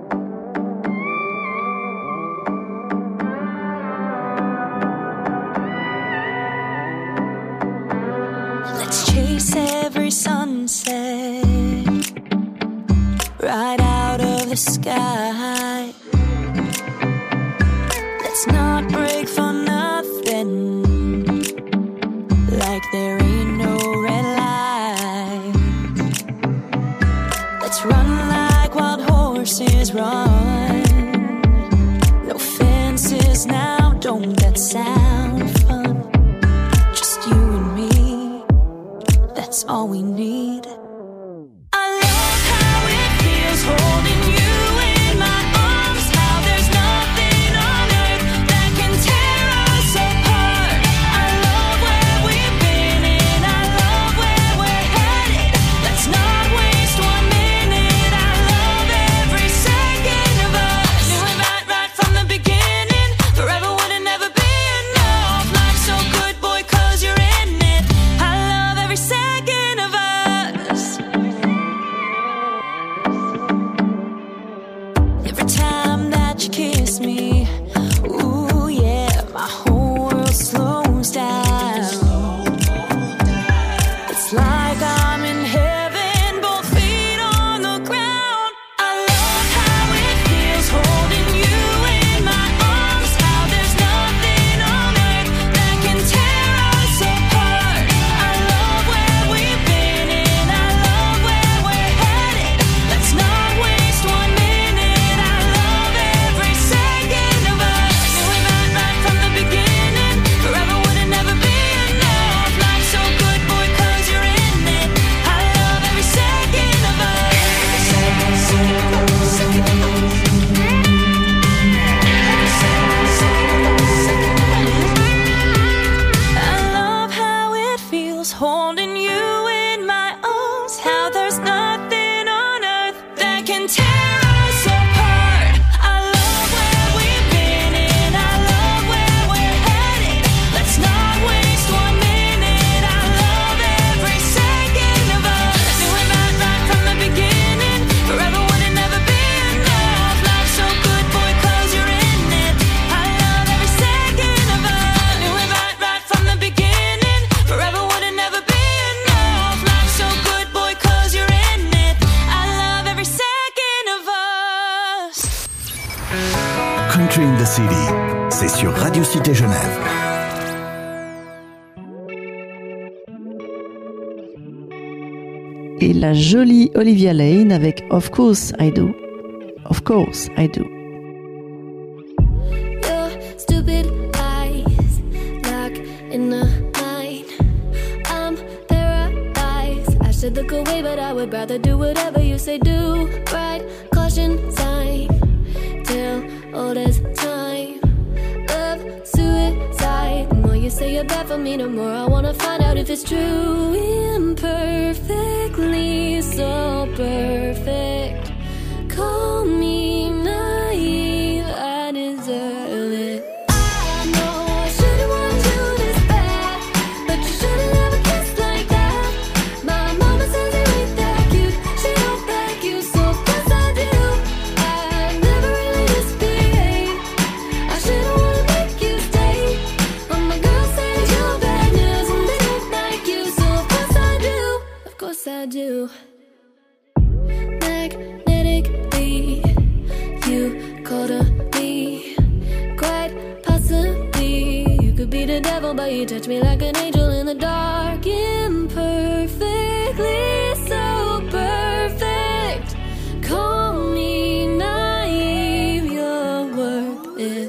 Let's chase every sunset right out of the sky. Let's not break for nothing, like there ain't no red light. Let's run like wild horses run. No fences now, don't that sound fun? Just you and me, that's all we need. I love how it feels holding you in my arms, how there's nothing on earth that can tear us apart. I love where we've been and I love where we're headed. Let's not waste 1 minute. I love every second of us. Knew it right from the beginning. Forever would never be enough. Life's so good, boy, 'cause you're in it. I love every second of us. Every time that you kiss me, ooh yeah, my whole world slows down. It's like I'm in heaven, both feet on the ground. I love how it feels holding you in my arms, how there's nothing on earth that can tear us apart. I love where we've been and I love where we're headed. Let's not waste 1 minute. I love every second of us. Knew it right from the beginning. Forever would never be enough. Life's so good, boy, 'cause you're in it. I love every second of us. I love how it feels holding you in my arms, how there's nothing on earth that can tear us apart. I love where we've been and I love where we're headed. Let's not waste 1 minute. I love every second of us. Knew it right from the beginning. Forever would never be enough. Life's so good, boy, 'cause you're in it. I love every second of us. Knew it right from the beginning. Forever would never be enough. Life's so good, boy, 'cause you're in it. I love every second of us. Country in the City, c'est sur Radio Cité Genève. Et la jolie Olivia Lane avec Of Course I Do. Of Course I Do. Your stupid eyes lock in the night. I'm paralyzed. I should look away, but I would rather do whatever you say do. Right, caution sign till old as time. Love, suicide. The more you say you're bad for me, the more I wanna find out if it's true. Imperfectly so perfect. Call me naive, I deserve it. I know I shouldn't want you this bad, but you shouldn't ever kiss like that. My mama says you ain't that cute, she don't like you, so guess I do. I never really misbehaved. I shouldn't wanna make you stay. Oh my God. I do. Magnetically, you called to me. Quite possibly, you could be the devil, but you touch me like an angel in the dark. Imperfectly, so perfect. Call me naive, you're worth it.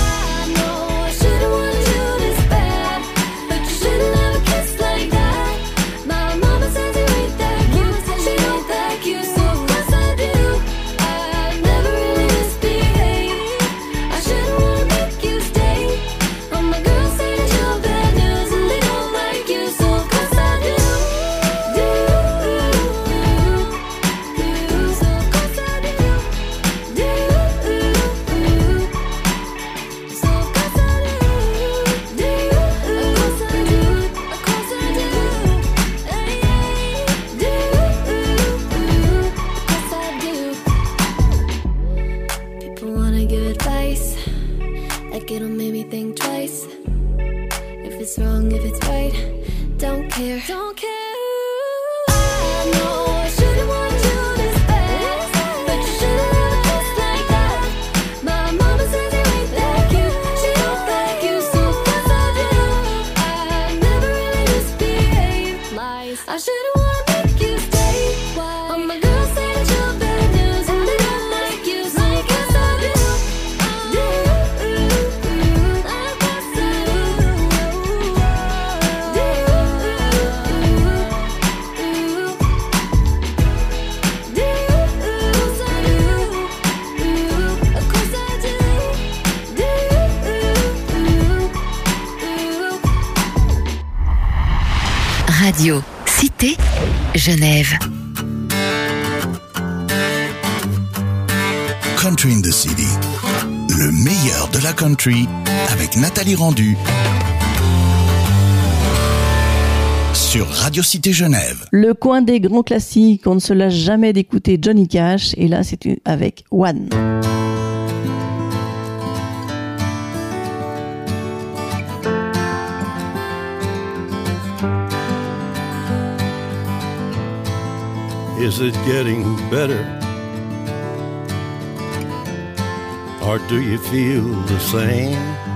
Radio Cité Genève. Country in the City, le meilleur de la country avec Nathalie Rendu sur Radio Cité Genève. Le coin des grands classiques, on ne se lasse jamais d'écouter Johnny Cash et là c'est avec One. Is it getting better? Or do you feel the same?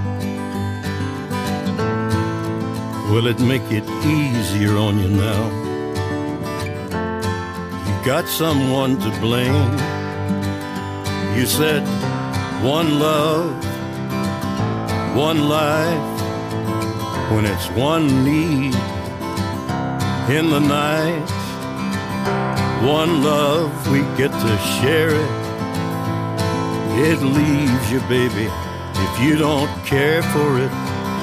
Will it make it easier on you now? You got someone to blame. You said one love, one life, when it's one need in the night. One love, we get to share it. It leaves you, baby, if you don't care for it.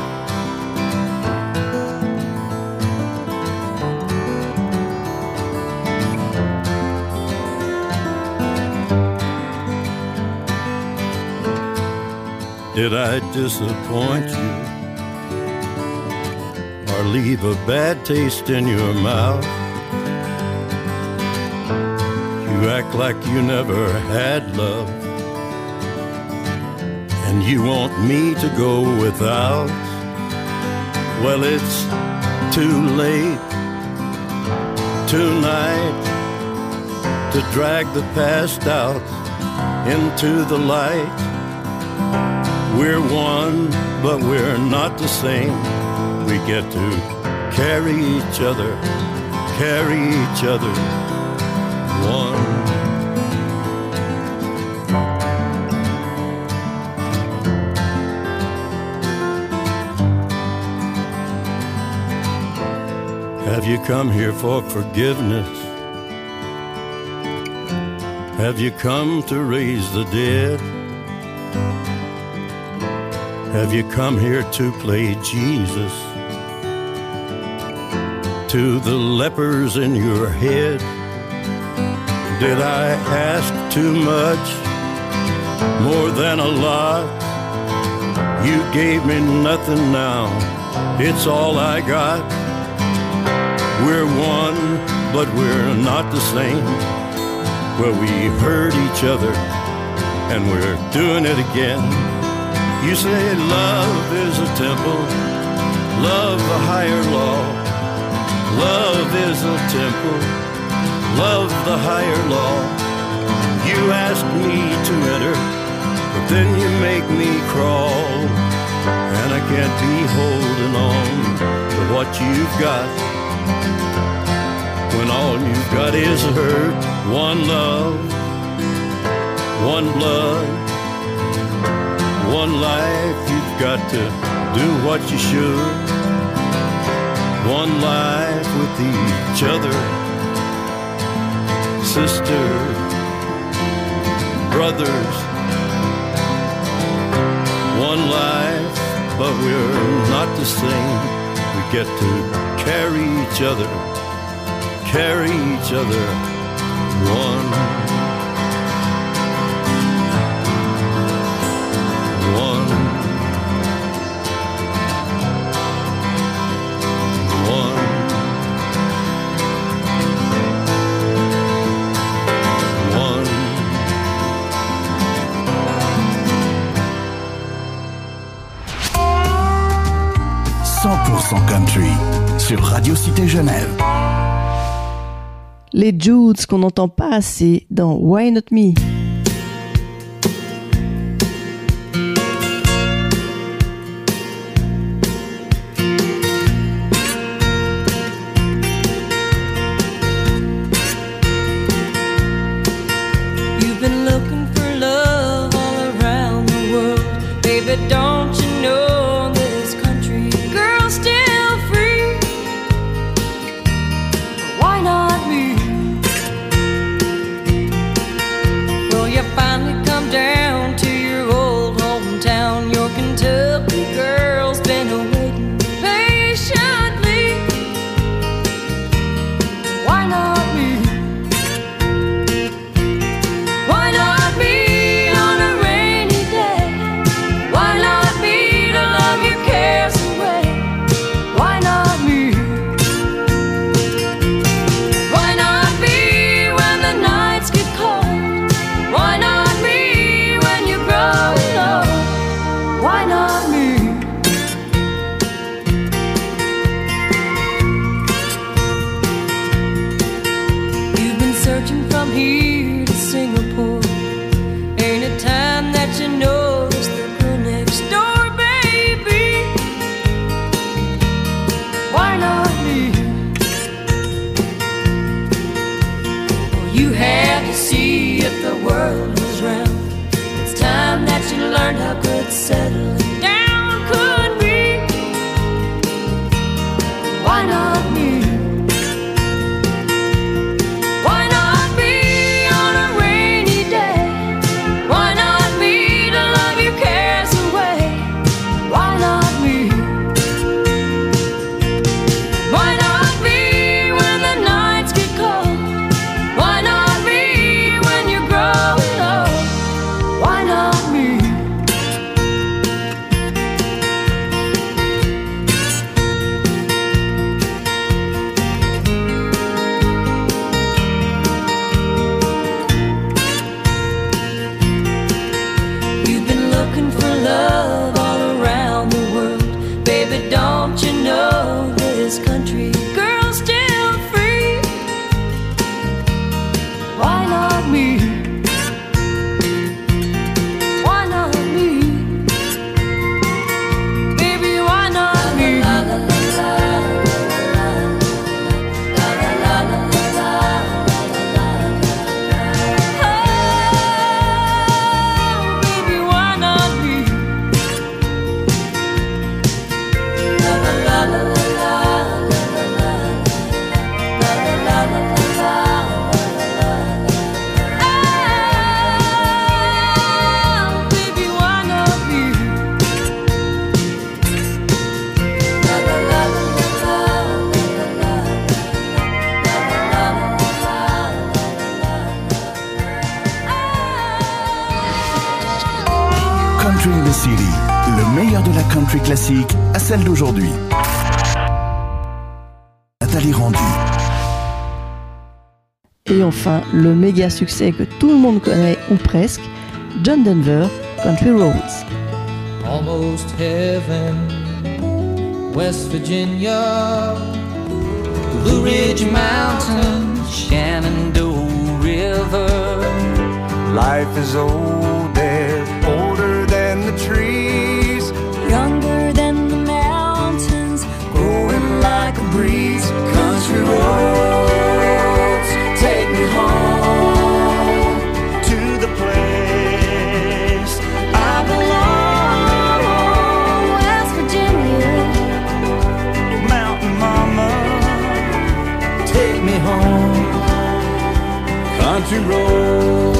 Did I disappoint you or leave a bad taste in your mouth? You act like you never had love, and you want me to go without. Well, it's too late tonight to drag the past out into the light. We're one, but we're not the same. We get to carry each other one. Have you come here for forgiveness? Have you come to raise the dead? Have you come here to play Jesus to the lepers in your head? Did I ask too much, more than a lot? You gave me nothing now, it's all I got. We're one, but we're not the same. Well, we hurt each other, and we're doing it again. You say love is a temple, love a higher law. Love is a temple, love the higher law. You ask me to enter, but then you make me crawl. And I can't be holding on to what you've got, when all you've got is hurt. One love, one blood, one life. You've got to do what you should. One life with each other, sisters, brothers. One life, but we're not the same. We get to carry each other, carry each other. One, one, one, one. 100% country sur Radio Cité Genève. Les Joods qu'on n'entend pas assez dans Why Not Me. You've been looking for love all around the world. Baby, don't you know this country girl's still free? Why not me? Well, you finally come down to your old hometown. Your Kentucky girl's been waiting patiently. Why not me? Why not me on a rainy day? Why not me to love your cares away? Why not me? Why not me when the nights get cold? Why not me when you're growing old? Why not me? You've been searching from here to Singapore. Ain't it time that you notice the girl next door, baby? Why not me? Well, you had to see if the world was round. It's time that you learned how good settling down could be. Why not me? Why not me on a rainy day? Why not me to love your cares away? Why not me? Why not me when the nights get cold? Why not me when you're growing old? Why not me? You've been looking for love all around the world. Baby, don't you know this country girl's still free? Why not me? Why not me? Baby, why not me? Oh, baby, why not me? Oh, baby, why not me? Country in the City, le meilleur de la country classique à celle d'aujourd'hui. Nathalie Randy. Et enfin, le méga succès que tout le monde connaît, ou presque, John Denver, Country Roads. Almost heaven, West Virginia, Blue Ridge Mountains, Shenandoah River. Life is older, older than the trees, younger than the mountains, growing like a breeze. Country roads take me home to the place I belong. West Virginia, Mountain Mama, take me home. Country roads.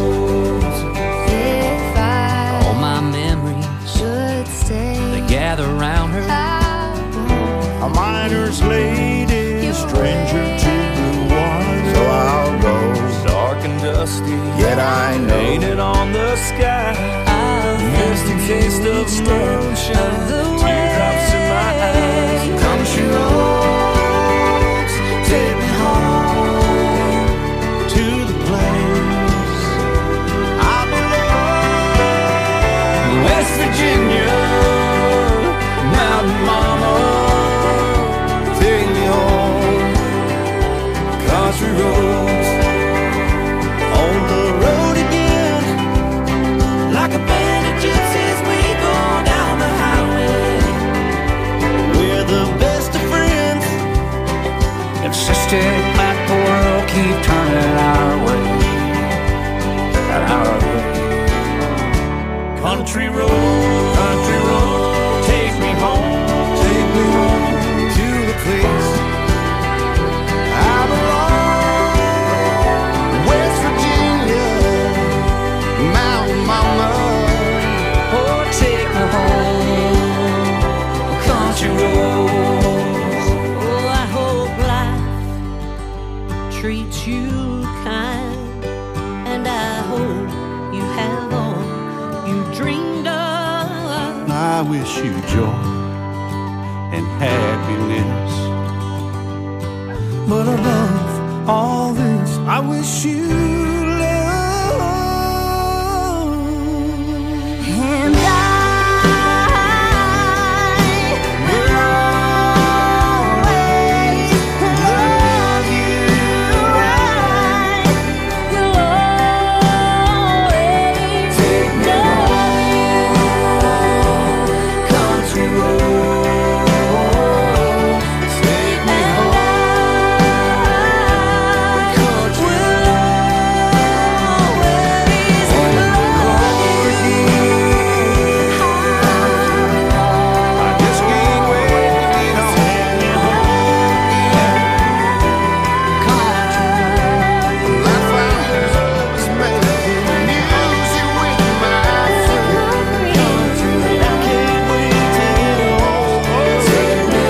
All my memories should stay. They gather around her. A miner's lady, stranger to blue water. So I'll go, dark and dusty, yet I know, painted on the sky. Misty taste of moonshine, teardrops in my eyes. country roads take me home To the place I belong. West Virginia, Mountain Mama, take me home. Country roads, on the road again, like a band of gypsies, we go down the highway. we're the best of friends. Insisted that the world keep turning our way. Our way. country road, take me home. Take me home to the place I belong. West Virginia, Mountain Mama, Oh, take me home. Country roads. Oh, I hope life treats you kind, and I hope you have all you dreamed of. I wish you joy and happiness. But above all this, I wish you love. And I will always love you right. You'll always take me home. Country roads, take me home. Country I just can't wait to get home. I found love is made in music with my friend. I can't wait to get home. Take me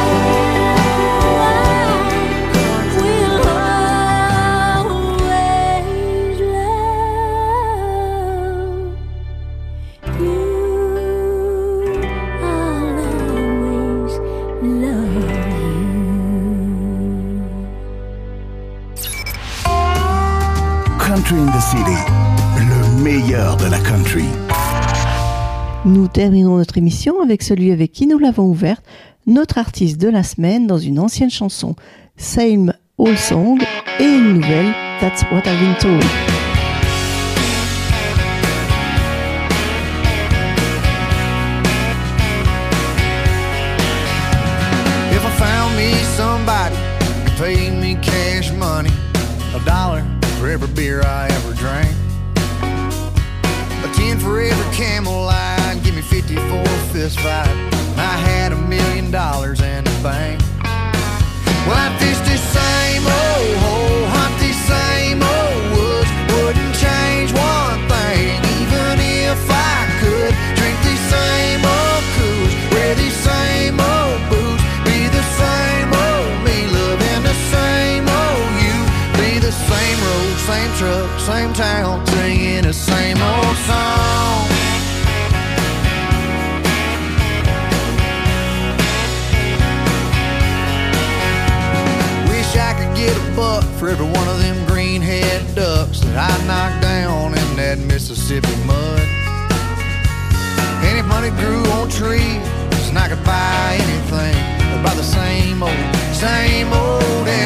Country in the City, le meilleur de la country. Nous terminons notre émission avec celui avec qui nous l'avons ouverte, notre artiste de la semaine dans une ancienne chanson, Same Old Song, et une nouvelle, That's What I've Been Told. If I found me somebody who paid me cash money, $1 for every beer I ever drank, a 10 for every Camel I'd give me 50 for a fist fight, and I had $1 million in the bank. Well, I'd fish this same old hole, hunt these same old woods, wouldn't change one thing, even if I could. Drink these same old coos, wear these same old boots, be the same old me, loving the same old you, be the same road, same truck, same town, singing the same old song. Wish I could get a buck for every one of them greenhead ducks that I knocked down in that Mississippi mud. And if money grew on trees and I could buy anything, I'd buy the same old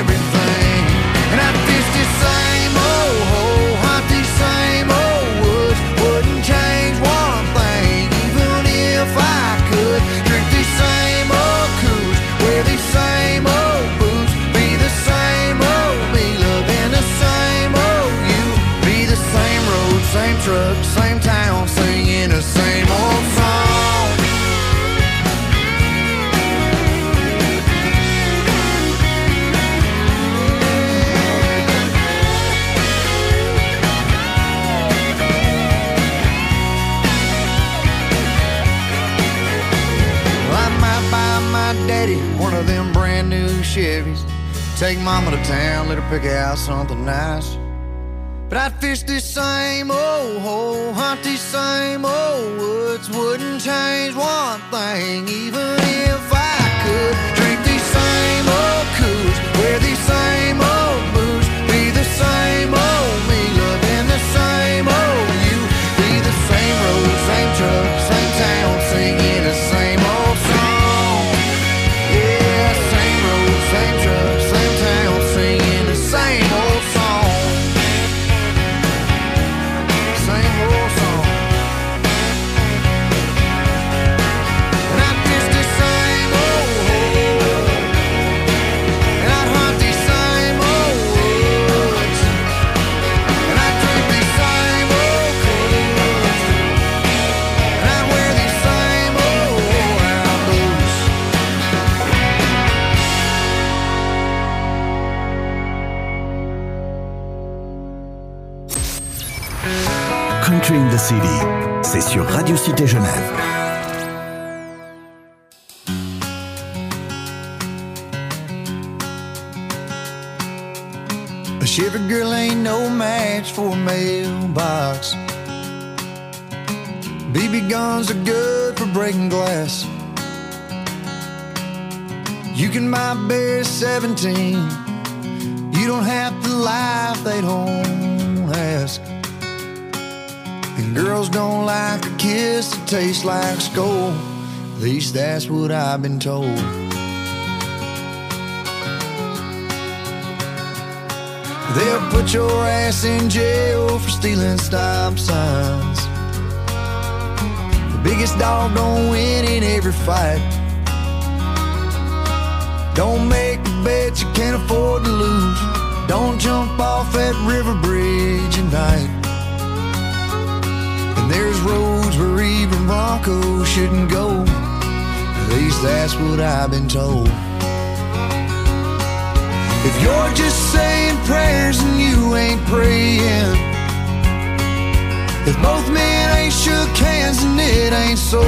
brand new Chevys. Take mama to town, let her pick out something nice. But I'd fish this same old hole, hunt these same old woods. Wouldn't change one thing, even if I could. Drink these same old coos, wear these same old boots, be the same old me, loving the same old you. Be the same road, same truck, same town, singing the same old song. Yeah, same road, same truck, same town, singing the same old song. Same old song. And I fish the same old hole, and I'd hunt these same old woods, and I'd drink these same old coos, and I'd wear these same old worn-out boots. Country in the City, c'est sur Radio Cité Genève. A Chevy girl ain't no match for a mailbox. BB guns are good for breaking glass. You can buy Bear 17. You don't have to laugh, they don't ask. And girls don't like a kiss that tastes like skull. At least that's what I've been told. They'll put your ass in jail for stealing stop signs. The biggest dog don't win in every fight. Don't make a bet you can't afford to lose. Don't jump off that river bridge at night. And there's roads where even Broncos shouldn't go. At least that's what I've been told. If you're just saying prayers and you ain't praying, if both men ain't shook hands and it ain't so,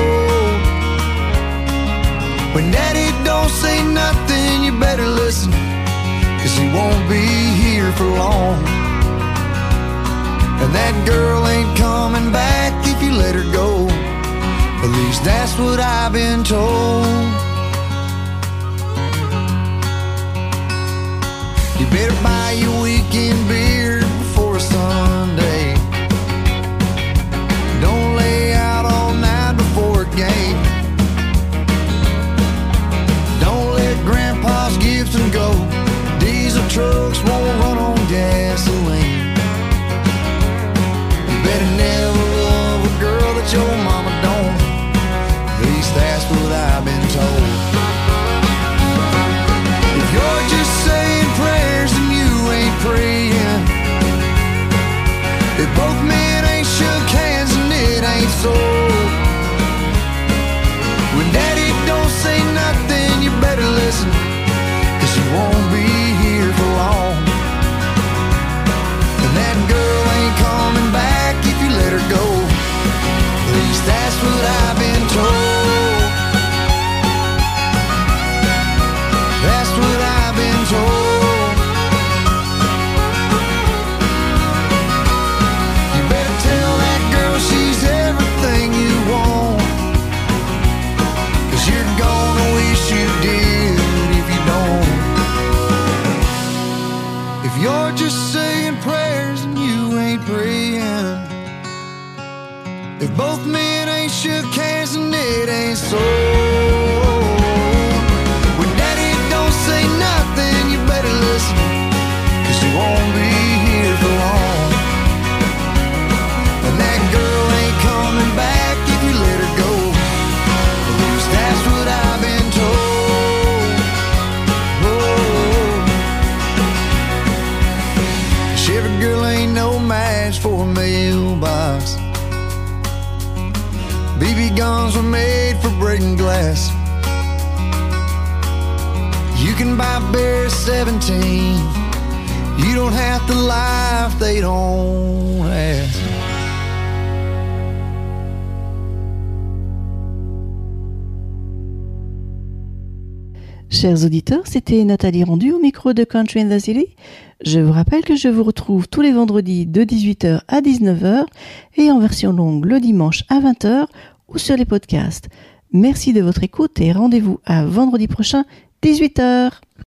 when daddy don't say nothing, you better listen, 'cause he won't be here for long. And that girl ain't coming back if you let her go. At least that's what I've been told. You better buy your weekend beer before a Sunday. Don't lay out all night before a game. Don't let Grandpa's Gibson go. Diesel trucks won't run on gasoline. You better never love a girl that your mama don't. At least that's what I've been told. If you're just saying prayers and you ain't praying, if both men ain't shook hands and it ain't so, when daddy don't say nothing, you better listen, 'cause you won't be here for long. And that girl ain't coming back if you let her go. At least that's what I've been told. That's what I've been told. You better tell that girl she's everything you want, 'cause you're gonna wish you did if you don't. If you're just saying prayers and you ain't praying, if both men ain't shook hands and it ain't so, when daddy don't say nothing, you better listen, 'cause you won't be here for long. And that girl ain't coming back if you let her go. At least that's what I've been told. Oh. Chevy girl ain't no match for a mailbox. BB guns were made for breaking glass. You can buy Bear 17. You don't have to laugh, they don't ask. Chers auditeurs, c'était Nathalie Rendu au micro de Country in the City. Je vous rappelle que je vous retrouve tous les vendredis de 18h à 19h et en version longue le dimanche à 20h ou sur les podcasts. Merci de votre écoute et rendez-vous à vendredi prochain, 18h.